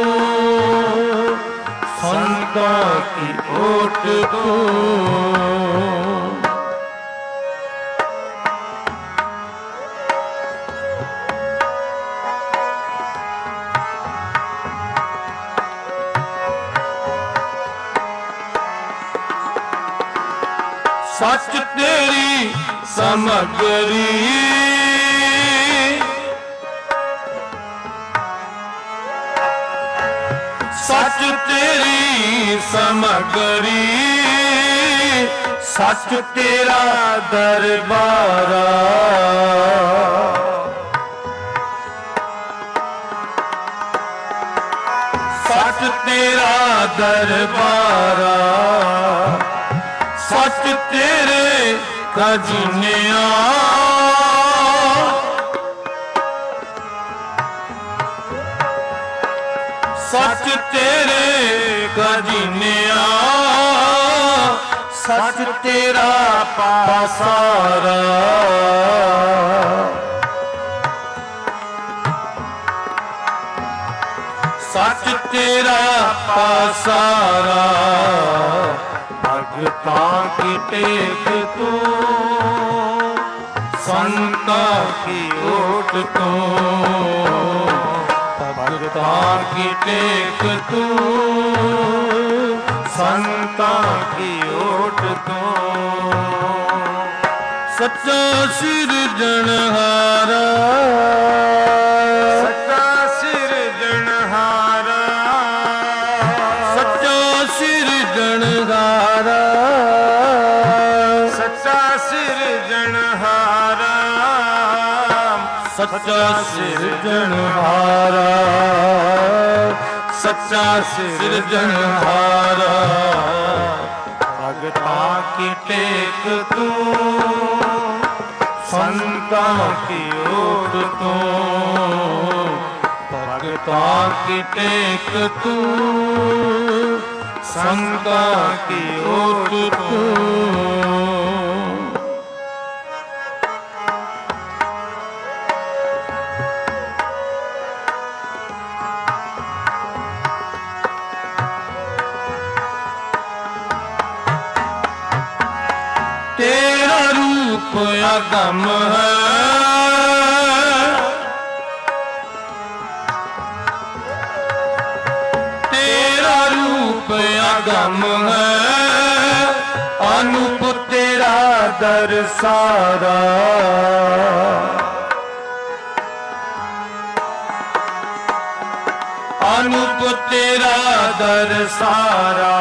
संतां की ओट तू। सच तेरी समगरी, सच तेरी समगरी, सच तेरा दरबारा। सच तेरा दरबारा, सच तेरे खजनिया। सच तेरे खजनिया, सच तेरा पासारा। सच तेरा पासारा। भगतां की टेक तू, संतां की ओट तू। भगतां की टेक तू, संतां की ओट तू। सच्चा सिरजनहारा, सच्चा सिरजनहारा, सच्चा सिरजनहारा, सच्चा सिरजनहारा। सच्चा सिरजनहारा, सच्चा सिरजनहारा। भगतां की टेक तू, संतां की ओट तू। भगतां की टेक तू, संतां की ओट तू। तेरा रूप अगम है, तेरा रूप अगम है। अनूप तेरा दरसारा। अनूप तेरा दरसारा।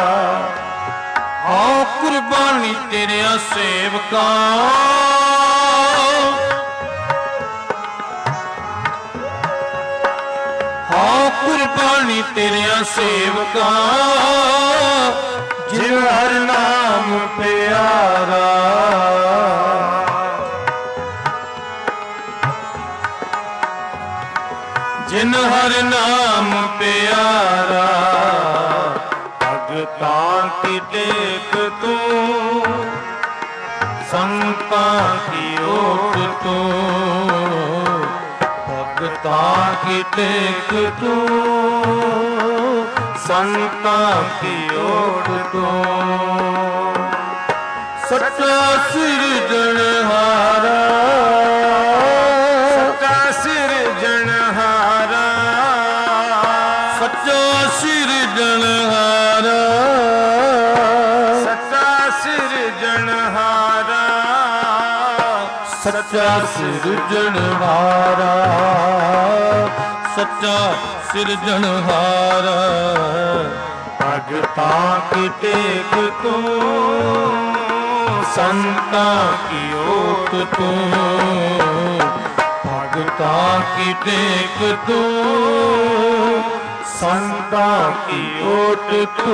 हाँ कुर्बानी तेरे सेवका, हाँ कुर्बानी तेरे सेवका। जिन हर नाम प्यारा, जिन हर नाम प्यारा। भगतां की टेक तू, संतां की ओट तू। भगतां की टेक तू, संतां की ओट तू। सच्चा सिरजनहारा, सच्चा सिरजनहारा, सच्चा सिरजनहारा, सच्चा सिरजनहारा। सच्चा सिरजनहारा, सच्चा सिरजनहारा। भगतां की टेक तू, संतां की ओट तू। भगतां की टेक तू, संतां की ओट तू।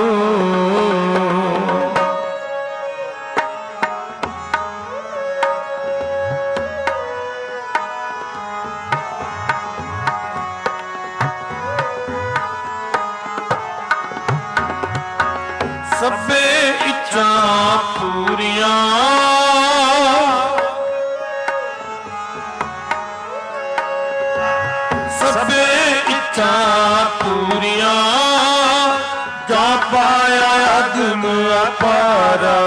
ਇੱਛਾ ਪੂਰੀਆਂ ਸਭੇ ਇੱਛਾ ਪੂਰੀਆਂ ਜਾ ਪਾਇਆ ਅਗਮ ਅਪਾਰਾ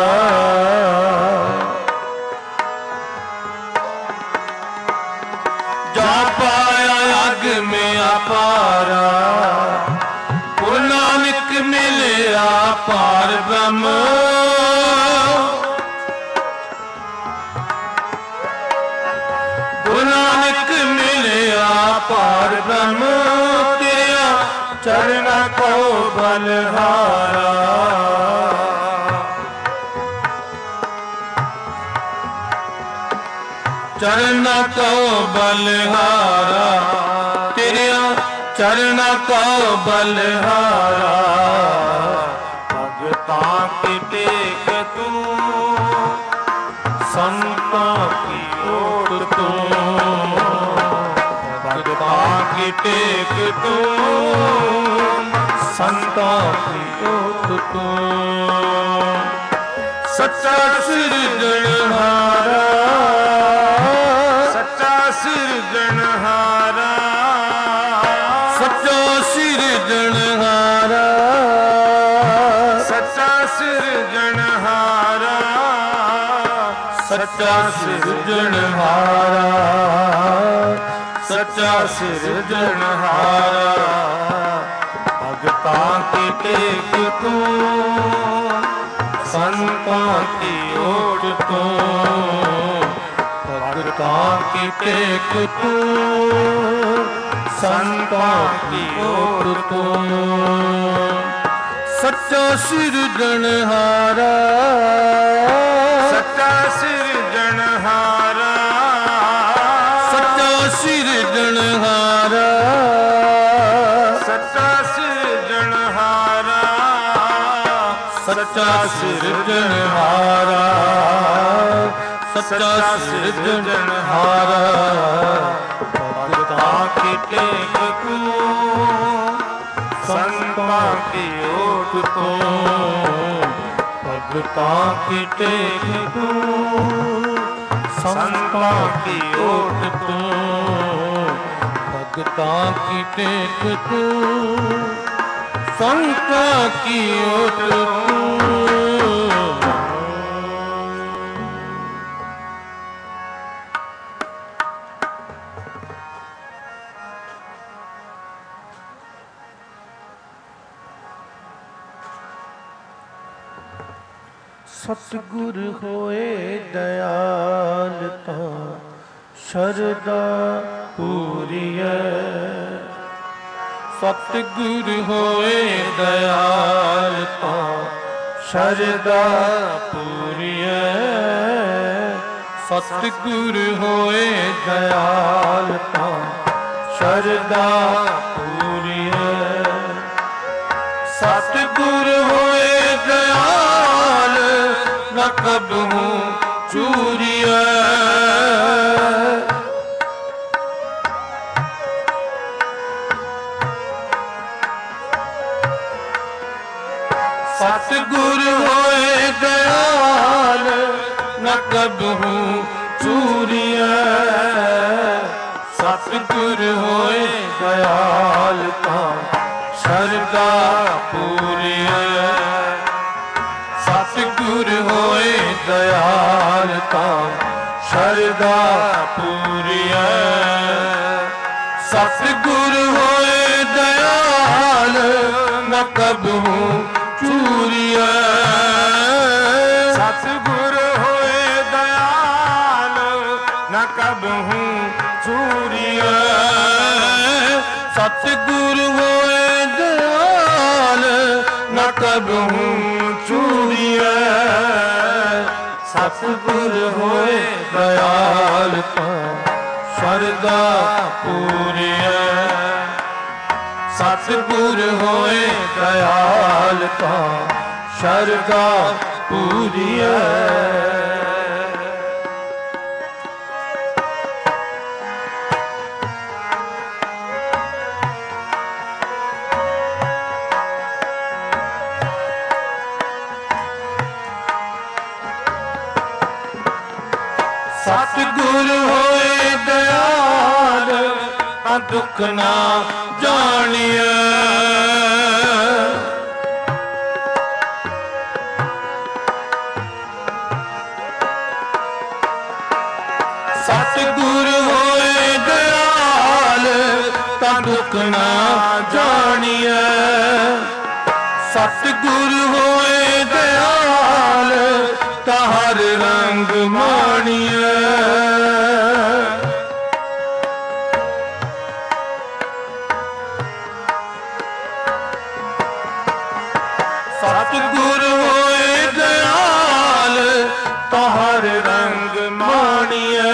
ਜਾ ਪਾਇਆ ਅਗਮ ਅਪਾਰਾ ਗੁਰੂ ਨਾਨਕ ਮਿਲਿਆ ਪਾਰ ਬ੍ਰਹਮ ਗੁਰੂ ਨਾਨਕ ਮਿਲਿਆ ਪਾਰ ਬ੍ਰਹਮ ਤੇਰਾ ਚਰਨਾਂ ਕੋ ਬਲਹਾਰਾ ਚਰਨਾਂ ਕੋ ਬਲਹਾਰਾ ਤੇਰਾ ਚਰਨਾਂ ਕੋ ਬਲਹਾਰਾ ਭਗਤਾਂ ਕੀ ਟੇਕ ਤੂੰ ਸੰਤਾਂ ਕੀ ਓਟ ਤੂੰ ਭਗਤਾਂ ਕੀ ਟੇਕ ਤੂੰ ਸੰਤਾਂ ਕੀ ਓਟ ਤੂੰ ਸੱਚਾ ਸਿਰਜਣਹਾਰਾ ਸੱਚਾ ਸਿਰਜਣਹਾਰਾ ਸੱਚਾ ਸਿਰਜਣਹਾਰਾ ਸੱਚਾ ਸਿਰਜਣਹਾਰਾ ਸੱਚਾ ਸਿਰਜਣਹਾਰਾ ਸੱਚਾ ਸਿਰਜਣਹਾਰਾ ਭਗਤਾਂ ਕੀ ਟੇਕ ਤੂੰ ਸੰਤਾਂ ਕੀ ਓਟ ਤੂੰ ਭਗਤਾਂ ਕੀ ਟੇਕ ਤੂੰ ਸੰਤਾਂ ਕੀ ਓਟ ਤੂੰ ਸੱਚਾ ਸਿਰਜਣਹਾਰਾ ਸੱਚਾ ਸਿਰਜਣਹਾਰਾ ਸੱਚਾ ਸਿਰਜਣਹਾਰਾ ਸੱਚਾ ਸਿਰਜਣਹਾਰਾ ਸੱਚਾ ਸਿਰਜਣਹਾਰਾ ਸੱਚਾ ਸਿਰਜਣਹਾਰਾ ਭਗਤਾਂ ਕੀ ਟੇਕ ਤੂੰ ਸੰਤਾਂ ਕੀ ਓਟ ਤੂੰ ਭਗਤਾਂ ਕੀ ਟੇਕ ਤੂੰ ਸੰਤਾਂ ਕੀ ਓਟ ਤੂੰ ਭਗਤਾਂ ਕੀ ਟੇਕ ਤੂੰ ਸੰਤਾਂ ਕੀ ਓਟ ਤੂੰ ਸਤਿਗੁਰ ਹੋਏ ਦਇਆਲ ਤਾਂ ਸ਼ਰਧਾ ਪੂਰੀਐ ਸਤਿਗੁਰ ਹੋਏ ਦਇਆਲ ਤਾਂ ਸ਼ਰਧਾ ਪੂਰੀਐ ਸਤਿਗੁਰ ਹੋਏ ਦਇਆਲ ਤਾਂ ਸ਼ਰਧਾ ਪੂਰੀਐ ਸਤਿਗੁਰ ਹੋਏ ਦਇਆਲ ਨਾ ਕਬਹੂ ਚੂਰੀਐ ਸਤਿਗੁਰ ਹੋਏ ਦਇਆਲ ਨਾ ਕਬਹੂ ਚੂਰੀਐ ਸਤਿਗੁਰ ਹੋਏ ਦਇਆਲ ਤਾਂ ਸ਼ਰਧਾ ਪੂਰੀਐ ਸਤਿਗੁਰ ਹੋਏ ਦਇਆਲ ਤਾਂ ਸ਼ਰਧਾ ਪੂਰੀਐ ਸਤਿਗੁਰ ਹੋਏ ਦਇਆਲ ਨਾ ਕਬਹੂ ਚੂਰੀਐ ਸਤਿਗੁਰ ਹੋਏ ਦਇਆਲ ਨਾ ਕਬਹੂ ਚੂਰੀਐ ਸਤਿਗੁਰ ਹੋਏ ਦਇਆਲ ਨਾ ਕਬਹੂ ਚੂਰੀਐ ਸਤਿਗੁਰ ਹੋਏ ਦਇਆਲ ਤਾਂ ਸ਼ਰਧਾ ਪੂਰੀਐ ਸਤਿਗੁਰ ਹੋਏ ਦਇਆਲ ਤਾਂ ਸ਼ਰਧਾ ਪੂਰੀਐ ਸਤਿਗੁਰ ਹੋਏ ਦਇਆਲ ਤਾਂ ਦੁੱਖ ਨਾ ਜਾਣੀਐ। ਸਤਿਗੁਰ ਹੋਏ ਦਇਆਲ ਤਾਂ ਦੁੱਖ ਨਾ ਜਾਣੀਐ। ਸਤਿਗੁਰ ਹੋਏ ਦਇਆਲ ਤਾਂ ਹਰ ਰੰਗ ਮਾਣੀਐ। ਸਤਿਗੁਰ ਹੋਏ ਦਇਆਲ ਤਾਂ ਹਰ ਰੰਗ ਮਾਣੀਐ।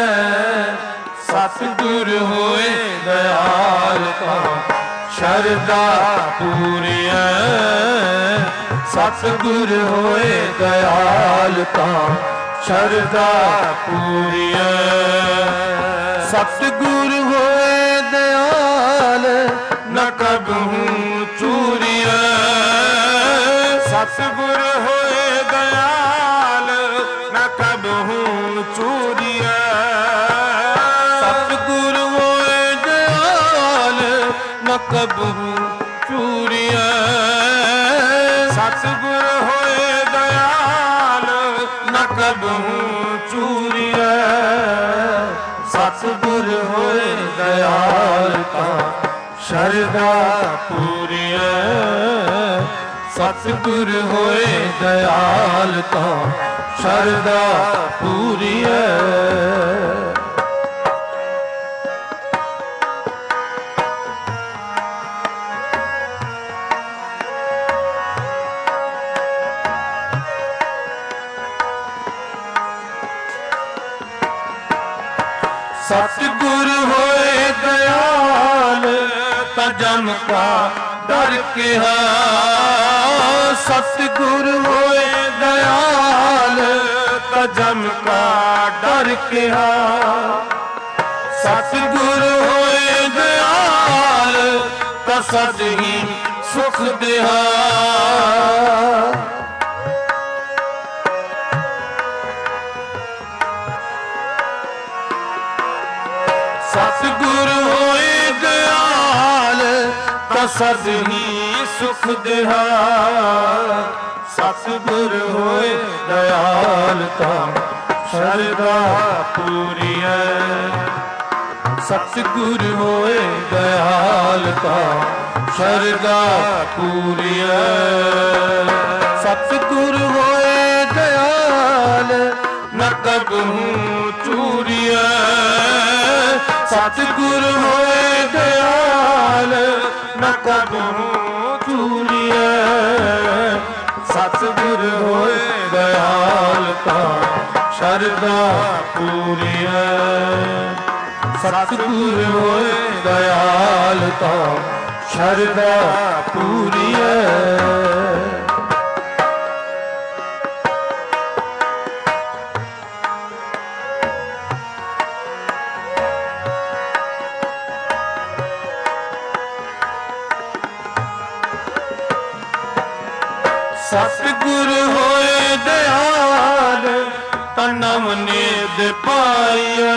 ਸਤਿਗੁਰ ਹੋਏ ਦਇਆਲ ਤਾਂ ਸ਼ਰਧਾ ਪੂਰੀਐ। ਸਤਿਗੁਰ ਹੋਏ ਦਇਆਲ ਤਾਂ ਸ਼ਰਧਾ ਪੂਰੀਐ। ਸਤਿਗੁਰ ਹੋਏ ਦਇਆਲ ਨ ਕਬਹੂ ਚੂਰੀਐ। ਸਤਿਗੁਰ ਹੋਏ ਦਇਆਲ ਨ ਕਬਹੂ ਚੂਰੀਐ। ਸਤਿਗੁਰ ਹੋਏ ਦਇਆਲ ਨ ਕਬਹੂ ਚੂਰੀਐ। ਸਤਿਗੁਰ ਹੋਏ ਦਇਆਲ ਨ ਕਬਹੂ ਚੂਰੀਐ। ਸਤਿਗੁਰ ਹੋਏ ਦਇਆਲ ਤਾਂ ਸ਼ਰਧਾ ਪੂਰੀਐ। ਸਤਿਗੁਰ ਹੋਏ ਦਇਆਲ ਤਾਂ ਸ਼ਰਧਾ ਪੂਰੀਐ। ਸਤਿਗੁਰ ਹੋਏ ਦਇਆਲ ਤਾਂ ਜਮ ਕਾ ਡਰ ਕਿਹਾ। ਸਤਿਗੁਰ ਹੋਏ ਦਇਆਲ ਤਾਂ ਜਮ ਕਾ ਡਰ ਕਿਹਾ। ਸਤਿਗੁਰ ਹੋਏ ਦਇਆਲ ਤਾਂ ਸਦ ਹੀ ਸੁਖ ਦਿਹਾ। ਸਤਿਗੁਰ ਹੋਏ ਦਇਆਲ ਤਾਂ ਸਦ ਹੀ ਸੁਖ ਦਿਹਾ। ਸਤਿਗੁਰ ਹੋਏ ਦਇਆਲ ਤਾਂ ਸ਼ਰਧਾ ਪੂਰੀਐ। ਸਤਿਗੁਰ ਹੋਏ ਦਇਆਲ ਤਾਂ ਸ਼ਰਧਾ ਪੂਰੀਐ। ਸਤਿਗੁਰ ਹੋਏ ਦਇਆਲ ਨ ਕਬਹੂ ਚੂਰੀਐ। ਸਤਿਗੁਰ ਹੋਏ ਦਇਆਲ ਨ ਕਬਹੂ ਚੂਰੀਐ। ਸਤਿਗੁਰ ਹੋਏ ਦਇਆਲ ਤਾਂ ਸ਼ਰਧਾ ਪੂਰੀਐ। ਸਤਿਗੁਰ ਹੋਏ ਦਇਆਲ ਤਾਂ ਸ਼ਰਧਾ ਪੂਰੀਐ। ਸਤਿਗੁਰ ਹੋਏ ਦਇਆਲ ਤਾਂ ਨਵ ਨੇਦ ਪਾਈਐ।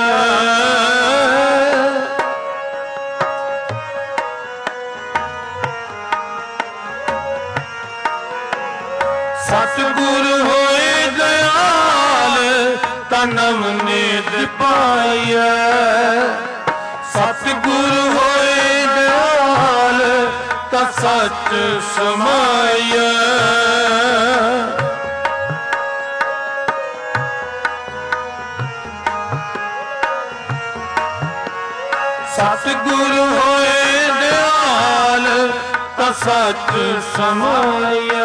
ਸਤਿਗੁਰ ਹੋਏ ਦਇਆਲ ਤਾਂ ਨਵ ਨੇਦ ਪਾਈਐ। ਸਤਿਗੁਰ ਹੋਏ ਦਇਆਲ ਤਾਂ ਸੱਚ ਸਮਾਈਐ। ਸਤਿਗੁਰ ਹੋਏ ਦਇਆਲ ਤਾਂ ਸੱਚ ਸਮਾਈਐ।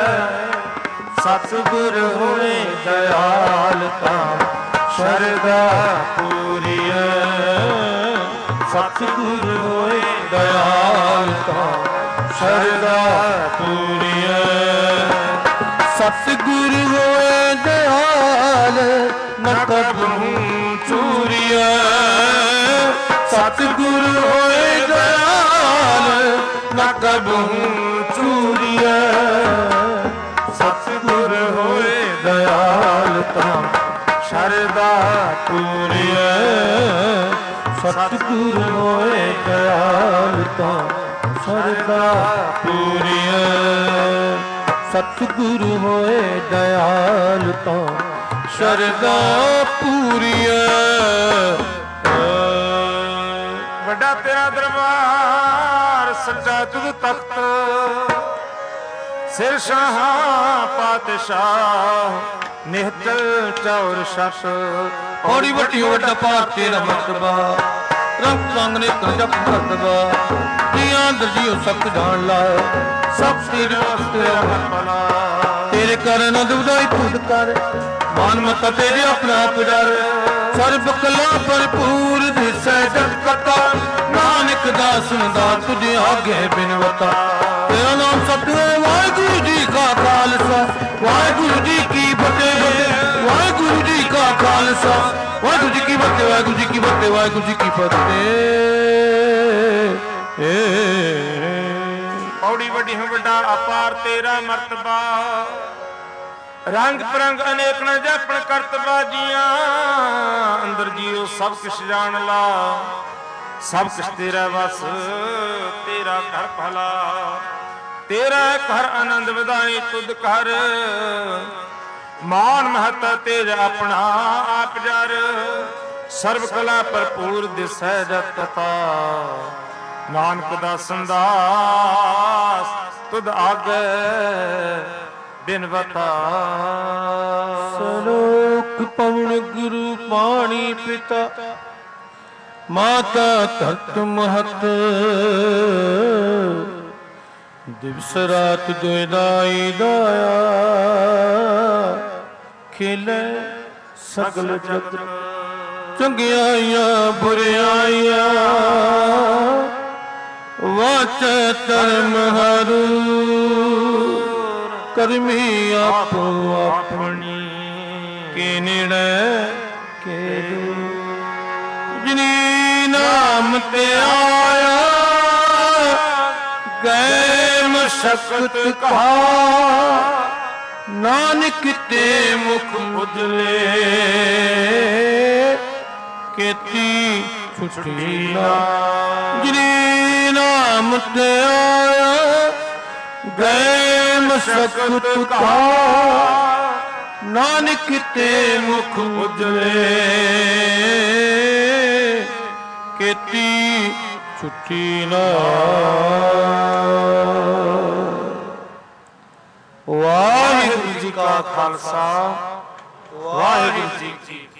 ਸਤਿਗੁਰ ਹੋਏ ਦਇਆਲ ਤਾਂ ਸ਼ਰਧਾ ਪੂਰੀਐ। ਸਤਿਗੁਰ ਹੋਏ ਦਇਆਲ ਤਾਂ ਸ਼ਰਧਾ ਪੂਰੀਐ। ਸਤਿਗੁਰ ਹੋਏ ਦਇਆਲ ਨ ਕਬਹੂ ਚੂਰੀਐ। ਸਤਿਗੁਰ ਹੋਏ ਦਇਆਲ ਨ ਕਬਹੂ ਚੂਰੀਐ। ਸਤਿਗੁਰ ਹੋਏ ਦਇਆਲ ਤਾਂ ਸ਼ਰਧਾ ਪੂਰੀਐ। ਸਤਿਗੁਰ ਹੋਏ ਦਇਆਲ ਤਾਂ ਸ਼ਰਧਾ ਪੂਰੀਐ। ਸਤਿਗੁਰ ਹੋਏ ਦਇਆਲ ਤਾਂ ਸ਼ਰਧਾ ਪੂਰੀਐ। ਵੱਡਾ ਤੇਰਾ ਦਰਬਾਰ ਸੱਚਾ ਤੁਧ ਤਖਤ, ਸਿਰ ਸ਼ਾਹਾਂ ਪਾਤਸ਼ਾਹ ਨਿਹਚਲ ਚੌਰ ਸ਼ਸ। ਔੜੀ ਵੱਡੀ ਵੱਡਾ ਪਾਰ ਤੇਰਾ ਮਰਤਬਾ, ਰੰਗ ਸੰਗ ਨੇ ਕੰਜਪ ਕਰਦਵਾ। ਜੀਆਂ ਦਰਜੀਓ ਸਭ ਜਾਣ ਲਾ, ਸਭ ਤੇਰੇ ਵਾਸਤੇ ਭਲਾ। ਤੇਰੇ ਕਰ ਅਨੰਦ ਵਧਾਈ ਤੁਧ ਕਰ, ਮਾਨ ਮਤਾ ਤੇਰੇ ਆਪਣਾ ਆਪ ਡਰ। ਸਰਬ ਕਲਾ ਭਰਪੂਰ ਦਿਸੈ ਜਗ ਕਤਾ, ਨਾਨਕ ਦਾਸ ਦਾ ਤੁਝ ਆਗੇ ਬਿਨਵਤਾ। ਤੇਰਾ ਨਾਮ ਸਤਿਗੁਰੂ ਵਾਹਿਗੁਰੂ ਜੀ ਕਾ ਖਾਲਸਾ, ਵਾਹਿਗੁਰੂ ਜੀ ਕੀ ਫਤਿਹ। ਵਾਹਿਗੁਰੂ ਜੀ ਕਾ ਖਾਲਸਾ, ਵਾਹਿਗੁਰੂ ਜੀ ਕੀ ਫਤਿਹ। ਵਾਹਿਗੁਰੂ ਜੀ ਕੀ ਫਤਿਹ। ਵਾਹਿਗੁਰੂ ਜੀ ਕੀ ਫਤਿਹ। ਪੌੜੀ ਵੱਡੀ ਹੈ ਵੱਡਾ ਅਪਾਰ ਤੇਰਾ ਮਰਤਬਾ, ਰੰਗ ਪਰੰਗ ਅਨੇਕ ਨ ਜਾਪਣ ਕਰਤਬਾ। ਜੀਆਂ ਅੰਦਰ ਜੀਓ ਸਭ ਕੁਛ ਜਾਣ ਲਾ, ਸਭ ਕੁਛ ਤੇਰਾ ਵਸ ਤੇਰਾ ਘਰ ਭਲਾ। ਤੇਰਾ ਘਰ ਆਨੰਦ ਵਧਾਈ ਤੁਧ ਕਰ, ਮਾਨ ਮਹਤ ਤੇਜ ਆਪਣਾ ਆਪ ਜਰ। ਸਰਬ ਕਲਾ ਭਰਪੂਰ ਦਿਸੈ ਜਗ ਕਤਾ, ਨਾਨਕ ਦਾਸਨ ਦਾਸ ਤੁਧ ਆਗੇ ਬਿਨਵਤਾ। ਸਲੋਕ ਪਵਨ ਗੁਰੂ ਪਾਣੀ ਪਿਤਾ, ਮਾਤਾ ਧਰਤ ਮਹਤ। ਦਿਵਸ ਰਾਤ ਦੁਇਦਾਈ ਦਾਇਆ, ਖੇਲੇ ਸਗਲ ਜਗਤ। ਚੰਗਿਆਈਆਂ ਬੁਰਿਆਈਆਂ, ਵਾਚੈ ਧਰਮ ਹਰੂ। ਕਰਮੀ ਆਪੋ ਆਪਣੀ, ਕੇ ਨੇੜੇ ਕੇ ਦੂਰ। ਜਿਨੀ ਨਾਮ ਤੇ ਆਇਆ, ਗਏ ਮਸ਼ਕਤ ਕਾ। ਨਾਨਕ ਤੇ ਮੁਖ ਉਜਲੇ, ਕੀਤੀ ਛੁੱਟੀ ਨਾ। ਜਿਨੀ ਨਾਮ ਤੇ ਆਇਆ, ਗਏ ਮਸ਼ਕਤ ਕਾ। ਨਾਨਕ ਤੇ ਮੁਖ ਉਜਲੇ, ਕੀਤੀ ਛੁੱਟੀ ਨਾ। ਵਾਹਿਗੁਰੂ ਜੀ ਕਾ ਖਾਲਸਾ, ਵਾਹਿਗੁਰੂ ਜੀ ਕੀ